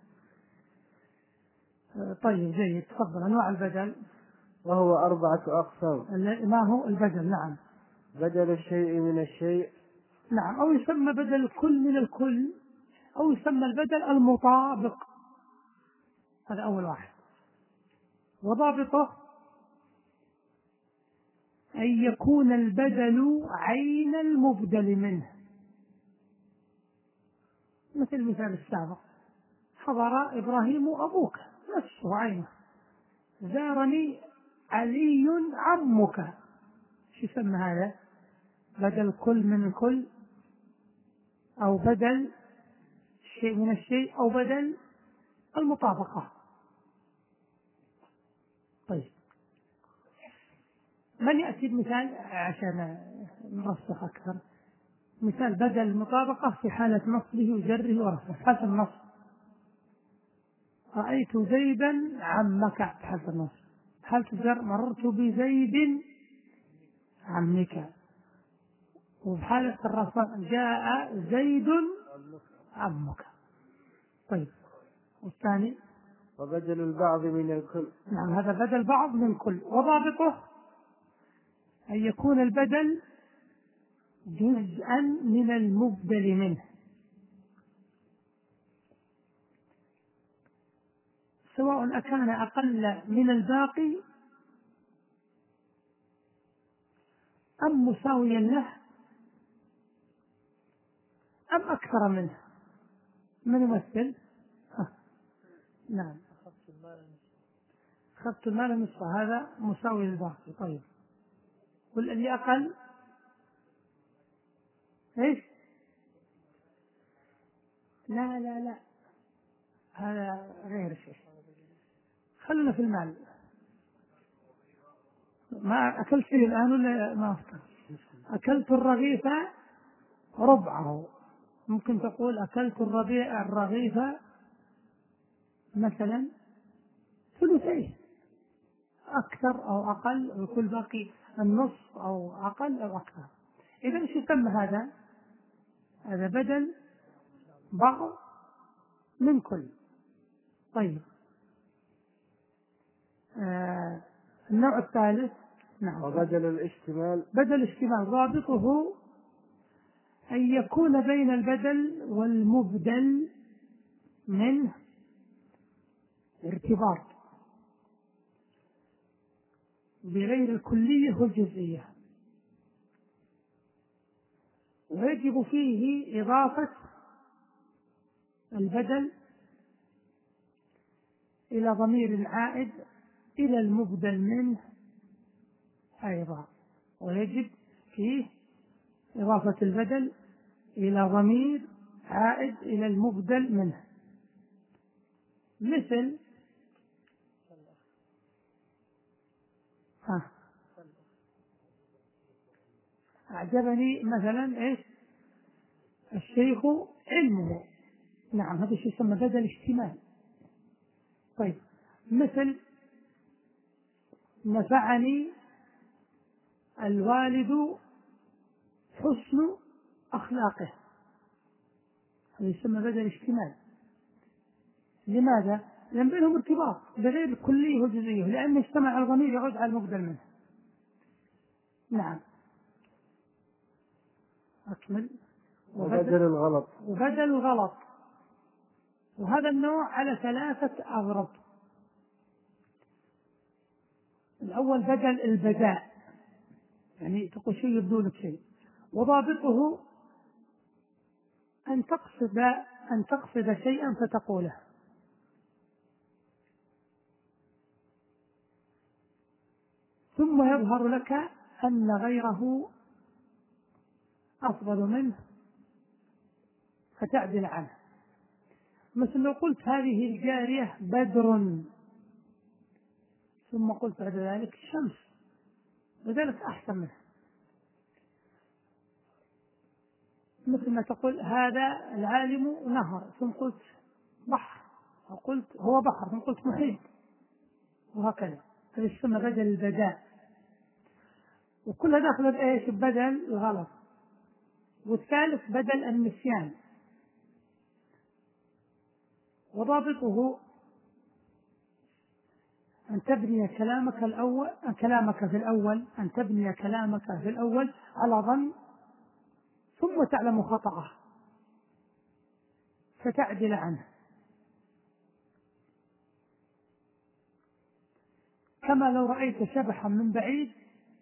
Speaker 1: طيب جيد، تفضل. أنواع البدل
Speaker 2: وهو أربعة أقسام.
Speaker 1: ما هو البدل؟ نعم،
Speaker 2: بدل الشيء من الشيء،
Speaker 1: نعم، أو يسمى بدل الكل من الكل، أو يسمى البدل المطابق. هذا أول واحد. وضابطه أن يكون البدل عين المبدل منه، مثل المثال السابق، حضر إبراهيم أبوك نفسه عينه، زارني علي عمك. شو يسمى هذا؟ بدل كل من الكل، أو بدل شيء من الشيء، أو بدل المطابقة. طيب، من يأتي بمثال عشان نرسخ أكثر؟ مثال بدل المطابقة في حالة نصبه وجره ورفعه. في حالة النصب رأيت زيدا عمك في حالة النصب. في حالة الجر مررت بزيد عمك. وفي حالة الرفع جاء زيد عمك. طيب، والثاني
Speaker 2: وبدل البعض من الكل.
Speaker 1: نعم، هذا بدل بعض من كل. وضابطه أن يكون البدل جزءا من المبدل منه، سواء أكان أقل من الباقي أم مساويا له أم أكثر منه. من يمثل؟ آه. نعم، أخذت المال نصفه، هذا مساوي للباقي. طيب، والذي أقل إيش؟ لا لا لا، هذا غير شيء. خلنا في المال. ما أكلت فيه الآن ولا ما أفكر؟ أكلت الرغيف ربعه، ممكن تقول أكلت الربيع الرغيف مثلا ثلثيه، أكثر أو أقل، ويكون باقي النصف أو أقل أو أكثر. إذا إيش يسمى هذا؟ هذا بدل بعض من كل. طيب، آه النوع الثالث. نعم،
Speaker 2: وبدل الاشتمال.
Speaker 1: بدل الاشتمال ضابطه أن يكون بين البدل والمبدل منه ارتباط بغير الكلية والجزئية، ويجب فيه إضافة البدل إلى ضمير عائد إلى المبدل منه أيضا، ويجب فيه إضافة البدل إلى ضمير عائد إلى المبدل منه. مثل ها أعجبني مثلا إيش؟ الشيخ علمه. نعم، هذا الشيء يسمى بدل اشتمال. طيب، مثل نفعني الوالد حسن أخلاقه، هذا يسمى بدل اشتمال. لماذا؟ لأن بينهم ارتباط بغير الكلية والجزئية، لأن اجتمع الضمير يعود على المبدل منه. نعم، أكمل.
Speaker 2: وبدل الغلط.
Speaker 1: وبدل الغلط، وهذا النوع على ثلاثة أغراض. الأول بدل البداء، يعني تقول شيء يبدو لك شيء، وضابطه أن تقصد أن تقصد شيئا فتقوله. ثم يظهر لك أن غيره أفضل منه فتعدل عنه. مثل لو قلت هذه الجارية بدر، ثم قلت بعد ذلك الشمس، وذلك أحسن منه. مثل ما تقول هذا العالم نهر، ثم قلت بحر، وقلت هو بحر، ثم قلت محيط، وهكذا. هذا يسمى بدل البداء. وكل هذا أخذ إيش؟ بدل الغلط. والثالث بدل النسيان، وضابطه أن تبني كلامك الأول كلامك في الأول أن تبني كلامك في الأول على ظن، ثم تعلم خطأه فتعدل عنه. كما لو رأيت شبحا من بعيد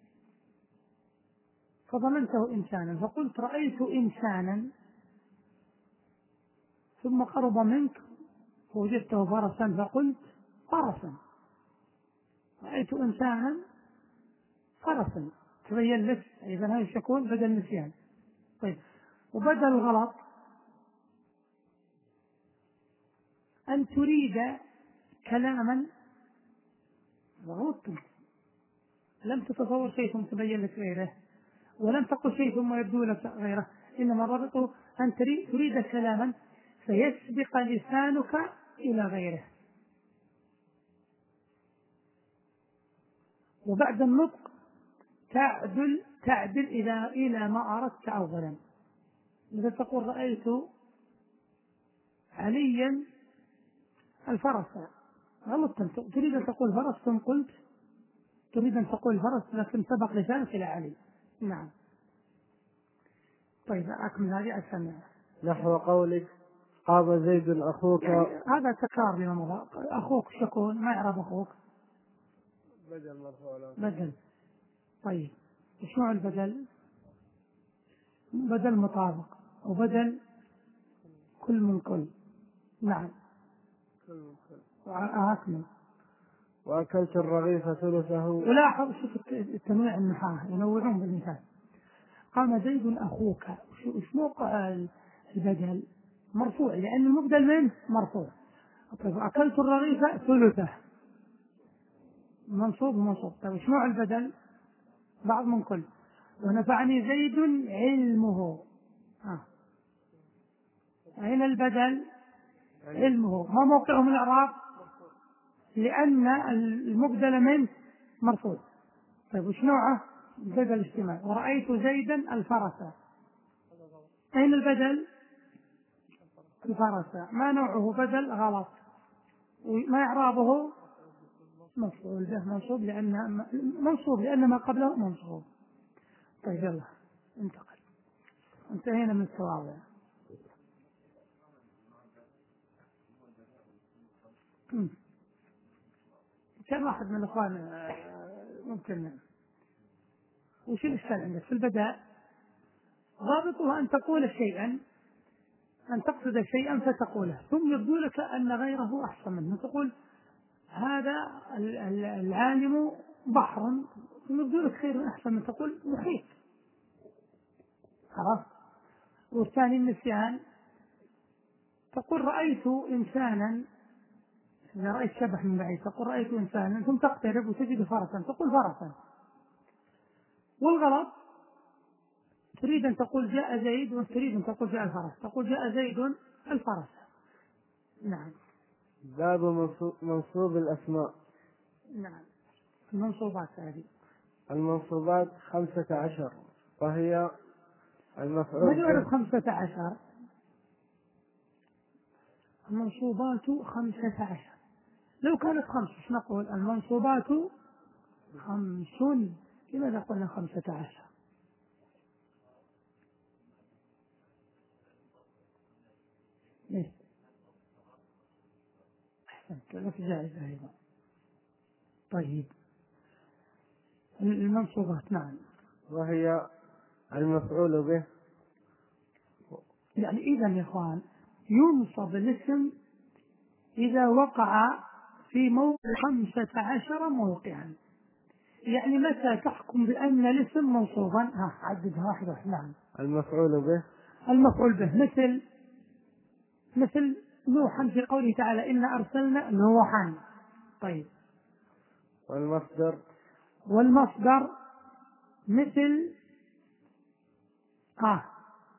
Speaker 1: فظننته إنسانا، فقلت رأيت إنسانا، ثم قرب منك فوجدته فرسا فقلت فرسا. رأيت إنسانا فرسا، تبين لك إذا هذا يكون بدل نسيان. طيب، وبدل الغلط أن تريد كلاما غلط، لم تتصور شيء ثم تبين لك غيره، ولم تقل شيء ثم يبدو لك غيره، إنما ربطه أن تريد كلاما فيسبق لسانك إلى غيره، وبعد النطق تعدل تعدل إلى إلى ما أردت أولا. إذا تقول رأيت عليا الفرس، غلطت، تريد أن تقول فرس ثم قلت تريد أن تقول فرس لكن سبق لسانك إلى علي. نعم. طيب أكمل هذه أسمع.
Speaker 2: نحو قولك قام زيد أخوك،
Speaker 1: يعني هذا تكرار لما مضى. أخوك شكون، ما يعرف أخوك
Speaker 2: بدل مرفوع
Speaker 1: بدل. طيب إيش نوع البدل؟ بدل مطابق وبدل كل من كل. نعم. أكمل.
Speaker 2: وأكلت الرغيف ثلثه.
Speaker 1: ولاحظ شوف التنويع النحاة ينوعون بالمثال. قام زيد أخوك، وش موقع البدل؟ مرفوع، لأن المبدل منه مرفوع. طيب أكلت الرغيف ثلثه، منصوب منصوب. طيب وش نوع البدل؟ بعض من كل. ونفعني زيد علمه. آه. أين البدل؟ علمه. ما موقعه من الإعراب؟ لأن المبدل منه مرفوع. طيب وش نوعه؟ بدل الاجتماع. ورأيت زيدا الفرس، أين البدل؟ الفرس. ما نوعه؟ بدل غلط. وما إعرابه؟ مفعول به منصوب، لأن منصوب لأن ما قبله منصوب. طيب يلا انتقل، انتهينا من التواضع. كان واحد من الأخوان ممكن. وش الإشكال عندك في البداء؟ ضابطها أن تقول شيئا، أن تقصد شيئا فتقوله، ثم يبدو لك أن غيره أحسن منه، تقول هذا العالم بحر، ثم يبدو لك خير أحسن منه تقول محيط. خلاص. والثاني النسيان، تقول رأيت إنسانا، إذا رأيت شبح من بعيد تقول رأيت إنسانا، ثم تقترب وتجد فرسا تقول فرسا. والغلط تريد أن تقول جاء زيد وتريد أن تقول جاء الفرس، تقول جاء زيد الفرس. نعم.
Speaker 2: باب منصوب الأسماء.
Speaker 1: نعم. المنصوبات هذه
Speaker 2: المنصوبات خمسة عشر، وهي المفعول
Speaker 1: ما يعرف خمسة عشر. المنصوبات خمسة عشر. لو كانت خمس ايش نقول؟ المنصوبات خمس. لماذا قلنا خمسة عشر؟ ليش؟ أحسنت، لك جائزة أيضا. طيب المنصوبات. نعم.
Speaker 2: وهي المفعول به.
Speaker 1: يعني إذا يا إخوان ينصب الاسم إذا وقع في موقع خمسة عشر موقعا. يعني متى تحكم بأن الاسم منصوبا؟ ها عددها واحد واحد. نعم.
Speaker 2: المفعول به.
Speaker 1: المفعول به مثل مثل نوحا في قوله تعالى إن أرسلنا نوحا. طيب.
Speaker 2: والمصدر.
Speaker 1: والمصدر مثل آه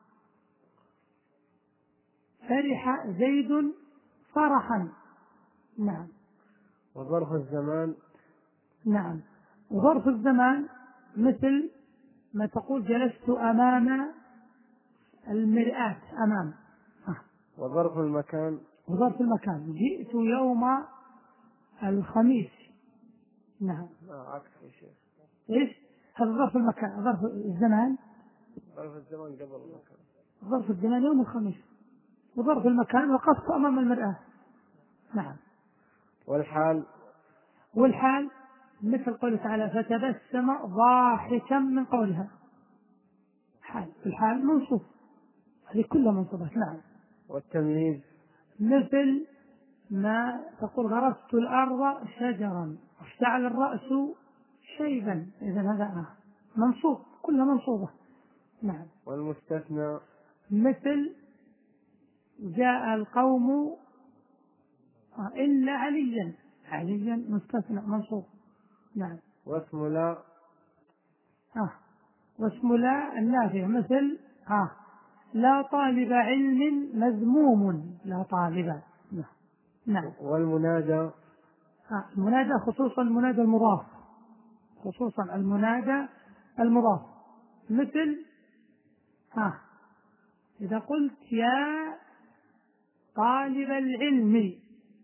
Speaker 1: فرح زيد فرحا. نعم.
Speaker 2: وظرف الزمان.
Speaker 1: نعم. وظرف الزمان مثل ما تقول جلست أمام المرآة أمام. آه.
Speaker 2: وظرف المكان.
Speaker 1: وظرف المكان جئت يوم الخميس. نعم.
Speaker 2: لا عكس يا شيخ.
Speaker 1: ايش؟ هذا ظرف المكان. ظرف الزمان.
Speaker 2: ظرف الزمان قبل المكان.
Speaker 1: ظرف الزمان يوم الخميس. وظرف المكان وقفت أمام المرآة. نعم.
Speaker 2: والحال.
Speaker 1: والحال مثل قوله تعالى فتبسم ضاحكا من قولها. حال. الحال منصوب. هذه كلها منصوبات. نعم.
Speaker 2: والتمييز
Speaker 1: مثل ما تقول غرست الأرض شجرا واشتعل الرأس شيبا. إذا هذا منصوب. كلها منصوبة. نعم.
Speaker 2: والمستثنى
Speaker 1: مثل جاء القوم إلا عليا. عليا مستثنى منصوب. نعم.
Speaker 2: واسم لا.
Speaker 1: آه. واسم لا النافع مثل آه لا طالب علم مذموم. لا طالب. نعم.
Speaker 2: والمنادى.
Speaker 1: آه. المنادى خصوصا المنادى المضاف. خصوصا المنادى المضاف مثل آه إذا قلت يا طالب العلم.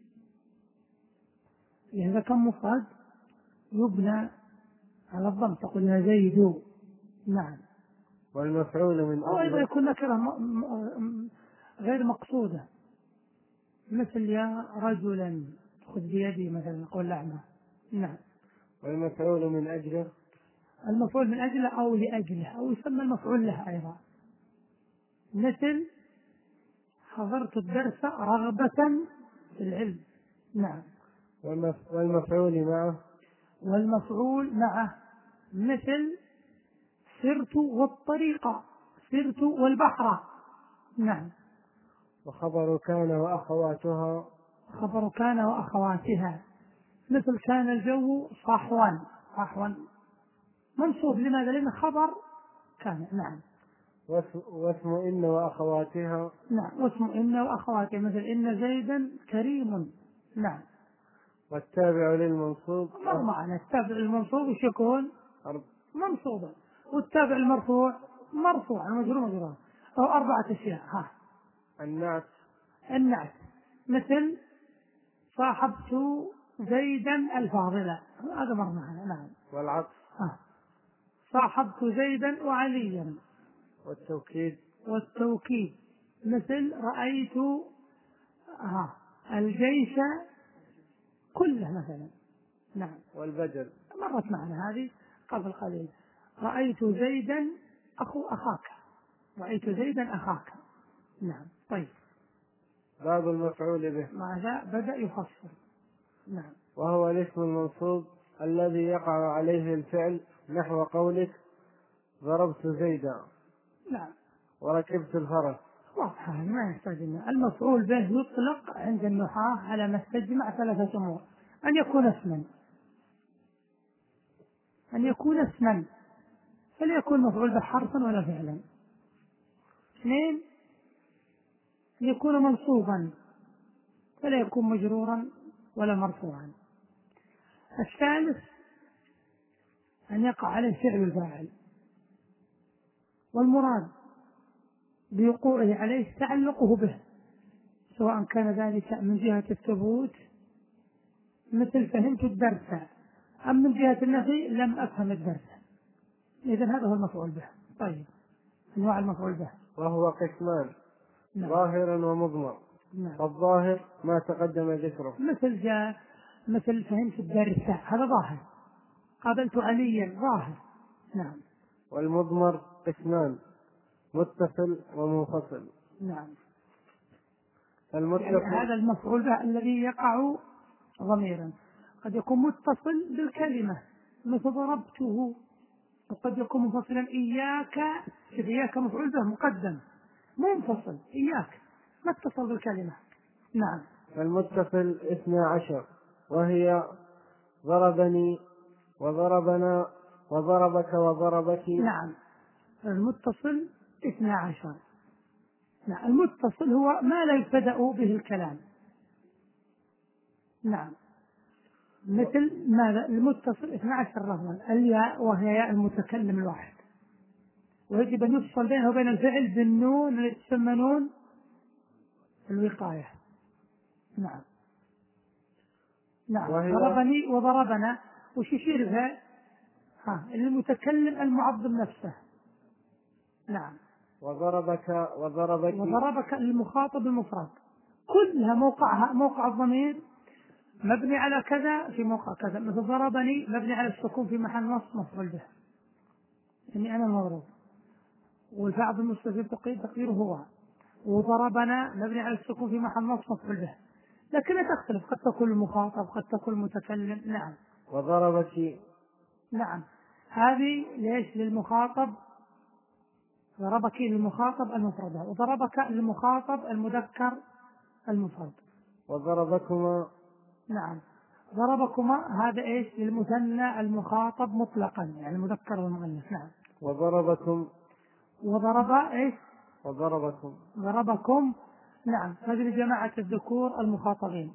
Speaker 1: إذا كان مفرد يبنى على الضم تقول يا زيد. نعم.
Speaker 2: والمفعول من
Speaker 1: أو إذا
Speaker 2: أجله.
Speaker 1: يكون نكرة م- م- غير مقصودة مثل يا رجلا خذ بيدي مثلا قول لعنة. نعم.
Speaker 2: والمفعول من أجله.
Speaker 1: المفعول من أجله أو لأجله أو يسمى المفعول له أيضا مثل حضرت الدرس رغبة في العلم. نعم.
Speaker 2: والمف- والمفعول معه.
Speaker 1: والمفعول معه مثل سرت والطريق. سرت والبحر. نعم.
Speaker 2: وخبر كان وأخواتها.
Speaker 1: خبر كان وأخواتها مثل كان الجو صحوا. صحوا منصوب. لماذا؟ لأن خبر كان. نعم.
Speaker 2: واسم, واسم إن وأخواتها.
Speaker 1: نعم. واسم إن وأخواتها مثل إن زيدا كريم. نعم.
Speaker 2: والتابع للمنصوب.
Speaker 1: مر معنا التابع المنصوب وش يكون؟
Speaker 2: أرب...
Speaker 1: منصوبا. والتابع المرفوع مرفوعا مجرور مجرور. أو أربعة أشياء. ها.
Speaker 2: النعت.
Speaker 1: النعت مثل صاحبت زيدا الفاضلة. هذا مر معنا. نعم.
Speaker 2: والعطف.
Speaker 1: ها. صاحبت زيدا وعليا.
Speaker 2: والتوكيد.
Speaker 1: والتوكيد مثل رأيت آه الجيش كله مثلا. نعم.
Speaker 2: والبدل.
Speaker 1: مرت معنا هذه قبل قليل. رأيت زيدا أخو أخاك. رأيت زيدا أخاك. نعم. طيب.
Speaker 2: باب المفعول به.
Speaker 1: ماذا بدأ يفصل. نعم.
Speaker 2: وهو الاسم المنصوب الذي يقع عليه الفعل نحو قولك ضربت زيدا
Speaker 1: نعم.
Speaker 2: وركبت الفرس.
Speaker 1: واضح ما يحتاج لنا. المفعول به يطلق عند النحاة على ما استجمع ثلاثة أمور: أن يكون اسما، أن يكون اسما فلا يكون مفعول به حرفا ولا فعلا. اثنين، أن يكون منصوبا فلا يكون مجرورا ولا مرفوعا. الثالث أن يقع عليه فعل الفاعل، والمراد بوقوعه عليه تعلقه به، سواء كان ذلك من جهة الثبوت مثل فهمت الدرس، أم من جهة النفي لم أفهم الدرس. إذن هذا هو المفعول به. طيب، أنواع المفعول به
Speaker 2: وهو قسمان:
Speaker 1: نعم.
Speaker 2: ظاهرا ومضمر.
Speaker 1: نعم.
Speaker 2: فالظاهر ما تقدم ذكره.
Speaker 1: مثل جاء مثل فهمت الدرس، هذا ظاهر قابلت عليا ظاهر. نعم.
Speaker 2: والمضمر قسمان، متصل ومنفصل.
Speaker 1: نعم.
Speaker 2: المتصل
Speaker 1: يعني هذا المفعول به الذي يقع ضميرا قد يكون متصل بالكلمة مثل ضربته، وقد يكون منفصلا. إياك، إياك مفعول به مقدم، منفصل إياك ما اتصل بالكلمة. نعم.
Speaker 2: المتصل اثنى عشر، وهي ضربني وضربنا وضربك وضربك.
Speaker 1: نعم. المتصل اثنى عشر. نعم. المتصل هو ما لا يبتدأ به الكلام. نعم. مثل ماذا؟ المتصل اثنى عشر لفظا، الياء وهي ياء المتكلم الواحد، ويجب أن يفصل بينه وبين الفعل بالنون التي تسمى نون الوقاية. نعم. نعم. ضربني وضربنا وش يشير بها؟ ها، المتكلم المعظم نفسه. نعم.
Speaker 2: وضربك وضربك
Speaker 1: وضربك المخاطب المفرد، كلها موقعها موقع الضمير مبني على كذا في موقع كذا. مثل ضربني مبني على السكون في محل نصب مفعول به، يعني أنا المضروب، والفعل المستتر تقديره هو. وضربنا مبني على السكون في محل نصب مفعول به، لكنها تختلف، قد تكون المخاطب قد تكون المتكلم. نعم.
Speaker 2: وضربك.
Speaker 1: نعم. هذه ليش؟ للمخاطب. ضربك للمخاطب المفردة، وضربك للمخاطب المذكر المفرد.
Speaker 2: وضربكما.
Speaker 1: نعم. ضربكما هذا ايش؟ للمثنى المخاطب مطلقا، يعني المذكر والمؤنث. نعم.
Speaker 2: وضربكم.
Speaker 1: وضرب ايش؟
Speaker 2: وضربكم.
Speaker 1: ضربكم. نعم. هذه لجماعة الذكور المخاطبين.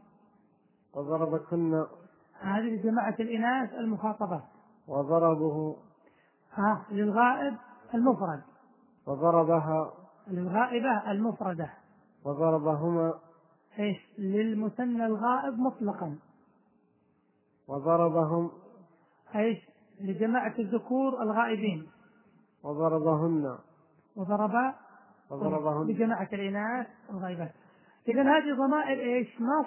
Speaker 2: وضربكن.
Speaker 1: هذه لجماعة الإناث المخاطبات.
Speaker 2: وضربه.
Speaker 1: ها، للغائب المفرد.
Speaker 2: وضربها.
Speaker 1: للغائبة المفردة.
Speaker 2: وضربهما.
Speaker 1: ايش؟ للمثنى الغائب مطلقا.
Speaker 2: وضربهم.
Speaker 1: ايش؟ لجماعة الذكور الغائبين.
Speaker 2: وضربهن.
Speaker 1: وضرب
Speaker 2: وضربهن
Speaker 1: لجماعة الإناث الغائبات. إذا هذه ضمائر ايش؟ نص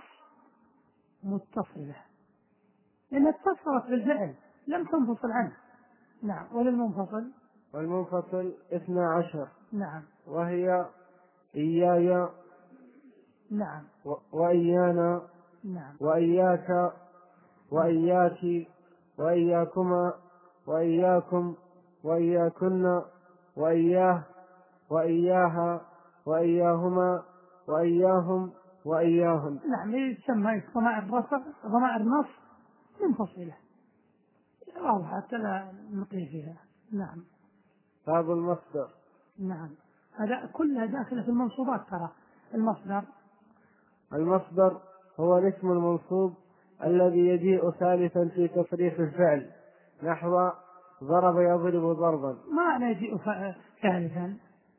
Speaker 1: متصلة، لأنها اتصلت بالفعل لم تنفصل عنه. نعم. وللمنفصل.
Speaker 2: والمنفصل اثنى عشر.
Speaker 1: نعم.
Speaker 2: وهي إياي.
Speaker 1: نعم.
Speaker 2: و... وإيانا.
Speaker 1: نعم.
Speaker 2: وإياك. وإياك. وإياكما. وإياكم. وإياكن. وإياه. وإياها. وإياهما. وإياهم. وإياهن.
Speaker 1: نعم. يسمى ضمائر الرفع ضمائر نص منفصلة واضحة حتى لا نطيل فيها. نعم.
Speaker 2: باب المصدر.
Speaker 1: نعم. هذا كلها داخلة في المنصوبات. ترى المصدر.
Speaker 2: المصدر هو الاسم المنصوب الذي يجيء ثالثا في تصريف الفعل، نحو ضرب يضرب ضربا.
Speaker 1: ما لا يجيء ثالثا.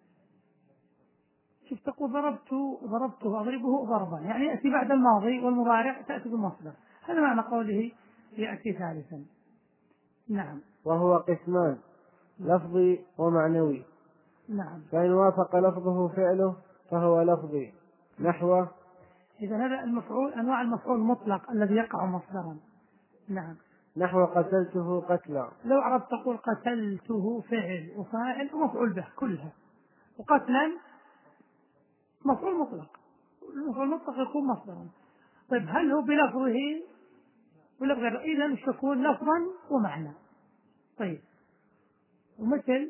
Speaker 1: شوف، تقول ضربت ضربته أضربه ضربا، يعني يأتي بعد الماضي والمضارع تأتي بالمصدر، هذا معنى قوله يأتي ثالثا. نعم.
Speaker 2: وهو قسمان، لفظي ومعنوي.
Speaker 1: نعم.
Speaker 2: فإن وافق لفظه فعله فهو لفظي، نحو.
Speaker 1: إذا هذا المفعول أنواع المفعول المطلق الذي يقع مصدرا. نعم.
Speaker 2: نحو قتلته قتلا.
Speaker 1: لو عرفت تقول قتلته فعل وفاعل ومفعول به كلها، وقتلا مفعول مطلق. المفعول المطلق يكون مصدرا. طيب هل هو بلفظه بلفظ؟ إذا مش يكون لفظا ومعنى. طيب ومثل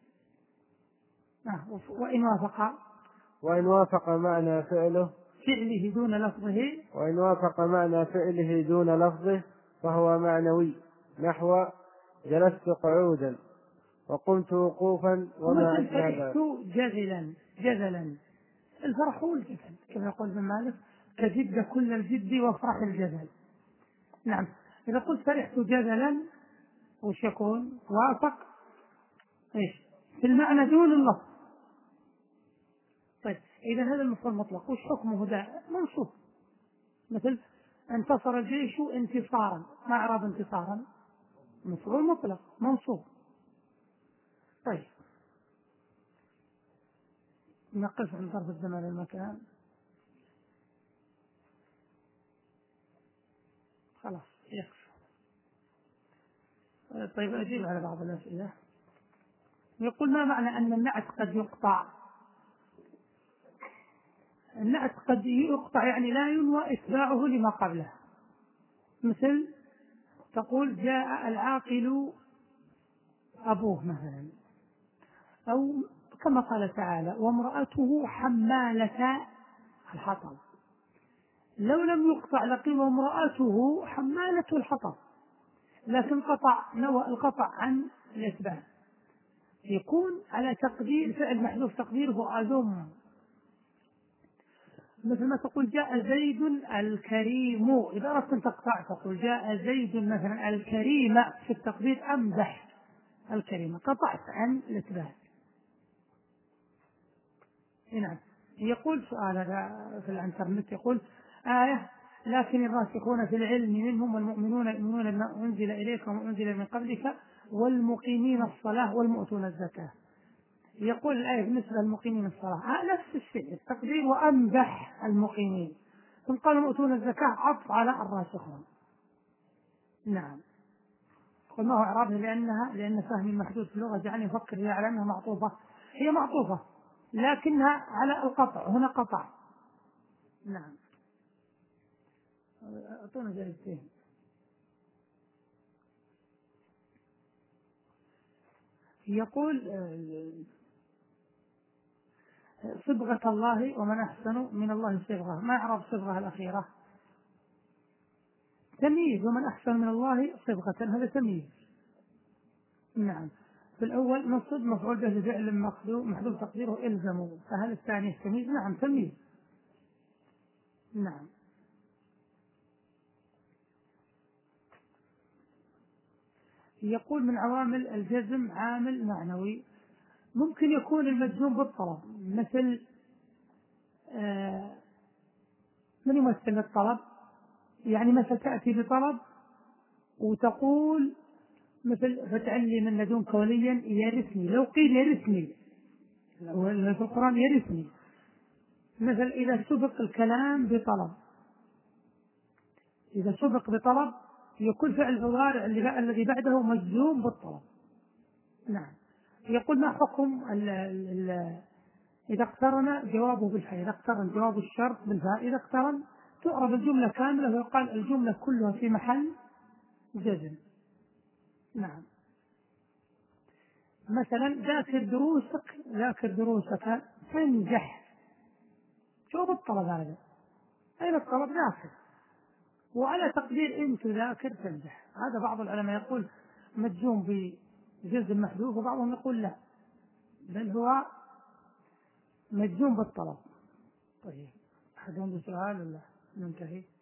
Speaker 1: آه وإن وافق
Speaker 2: وإن وافق معنى فعله
Speaker 1: فعله دون لفظه.
Speaker 2: وإن وافق معنى فعله دون لفظه فهو معنوي، نحو جلست قعودا وقمت وقوفا وما
Speaker 1: ومثل
Speaker 2: أشبه
Speaker 1: فرحت
Speaker 2: ذلك.
Speaker 1: جزلا. جزلا الفرح هو الجزل، كما يقول ابن مالك: كجد كل الجد وافرح الجزل. نعم. إذا قلت فرحت جزلا وش يكون؟ وافق ايش؟ في المعنى دون اللفظ. طيب إذا هذا المفعول المطلق وش حكمه؟ ده منصوب. مثل انتصر الجيش انتصارا، ما أعراب انتصارا؟ مفعول مطلق منصوب. طيب نقف عن ظرف الزمان والمكان. خلاص يكفي. طيب أجيب على بعض الأسئلة. يقول ما معنى أن النعت قد يقطع؟ النعت قد يقطع يعني لا ينوى إتباعه لما قبله، مثل تقول جاء العاقل أبوه مثلا، أو كما قال تعالى وامرأته حمالة الحطب. لو لم يقطع لقيل وامرأته حمالة الحطب، لكن قطع نوى القطع عن الإتباع، يكون على تقدير فعل محذوف تقديره أذم، مثل ما تقول جاء زيد الكريم، إذا أردت أن تقطع تقول جاء زيد مثلا الكريم، في التقدير أمدح الكريم، قطعت عن الإتباع. نعم. يقول سؤال هذا في الانترنت، يقول آية لكن الراسخون في العلم منهم والمؤمنون يؤمنون بما أنزل إليك وما أنزل من قبلك والمقيمين الصلاة والمؤتون الزكاة. يقول الآية بالنسبة للمقيمين الصلاة آه نفس الشيء، التقدير وأمدح المقيمين، ثم قال المؤتون الزكاة عطف على الراسخون. نعم. قل ما هو إعرابها؟ لأنها لأن فهمي محدود في اللغة جعلني أفكر هي على أنها معطوفة، هي معطوفة لكنها على القطع، هنا قطع. نعم. أعطونا جائزتين. يقول صبغة الله ومن أحسن من الله صبغة، ما أعرف صبغة الأخيرة؟ تمييز، ومن أحسن من الله صبغة، هذا تمييز. نعم. في الأول نصب مفعول به لفعل محذوف تقديره إلزموا، فهل الثاني تمييز؟ نعم تمييز. نعم. يقول من عوامل الجزم عامل معنوي، ممكن يكون المجزوم بالطلب، مثل آه من يمثل الطلب؟ يعني مثل تأتي بطلب وتقول مثل فتعلي من لدنك وليا يرثني، لو قيل يرثني في القرآن يرثني، مثل إذا سبق الكلام بطلب، إذا سبق بطلب يكون فعل المضارع الذي بعده مجزوم بالطلب. نعم. يقول ما حكم ال ال إذا اقترن جوابه بالفاء، إذا اقترن جواب الشرط بالفاء، إذا اقترن تعرب الجملة كاملة ويقال الجملة كلها في محل جزم. نعم. مثلا ذاكر دروسك، ذاكر دروسك تنجح، جواب الطلب هذا، أين الطلب؟ ذاكر، وعلى تقدير أنت ذاكر تنجح. هذا بعض العلماء يقول مجزوم بجزم محذوف، وبعضهم يقول لا بل هو مجزوم بالطلب. طيب أحد عنده سؤال ولا ننتهي؟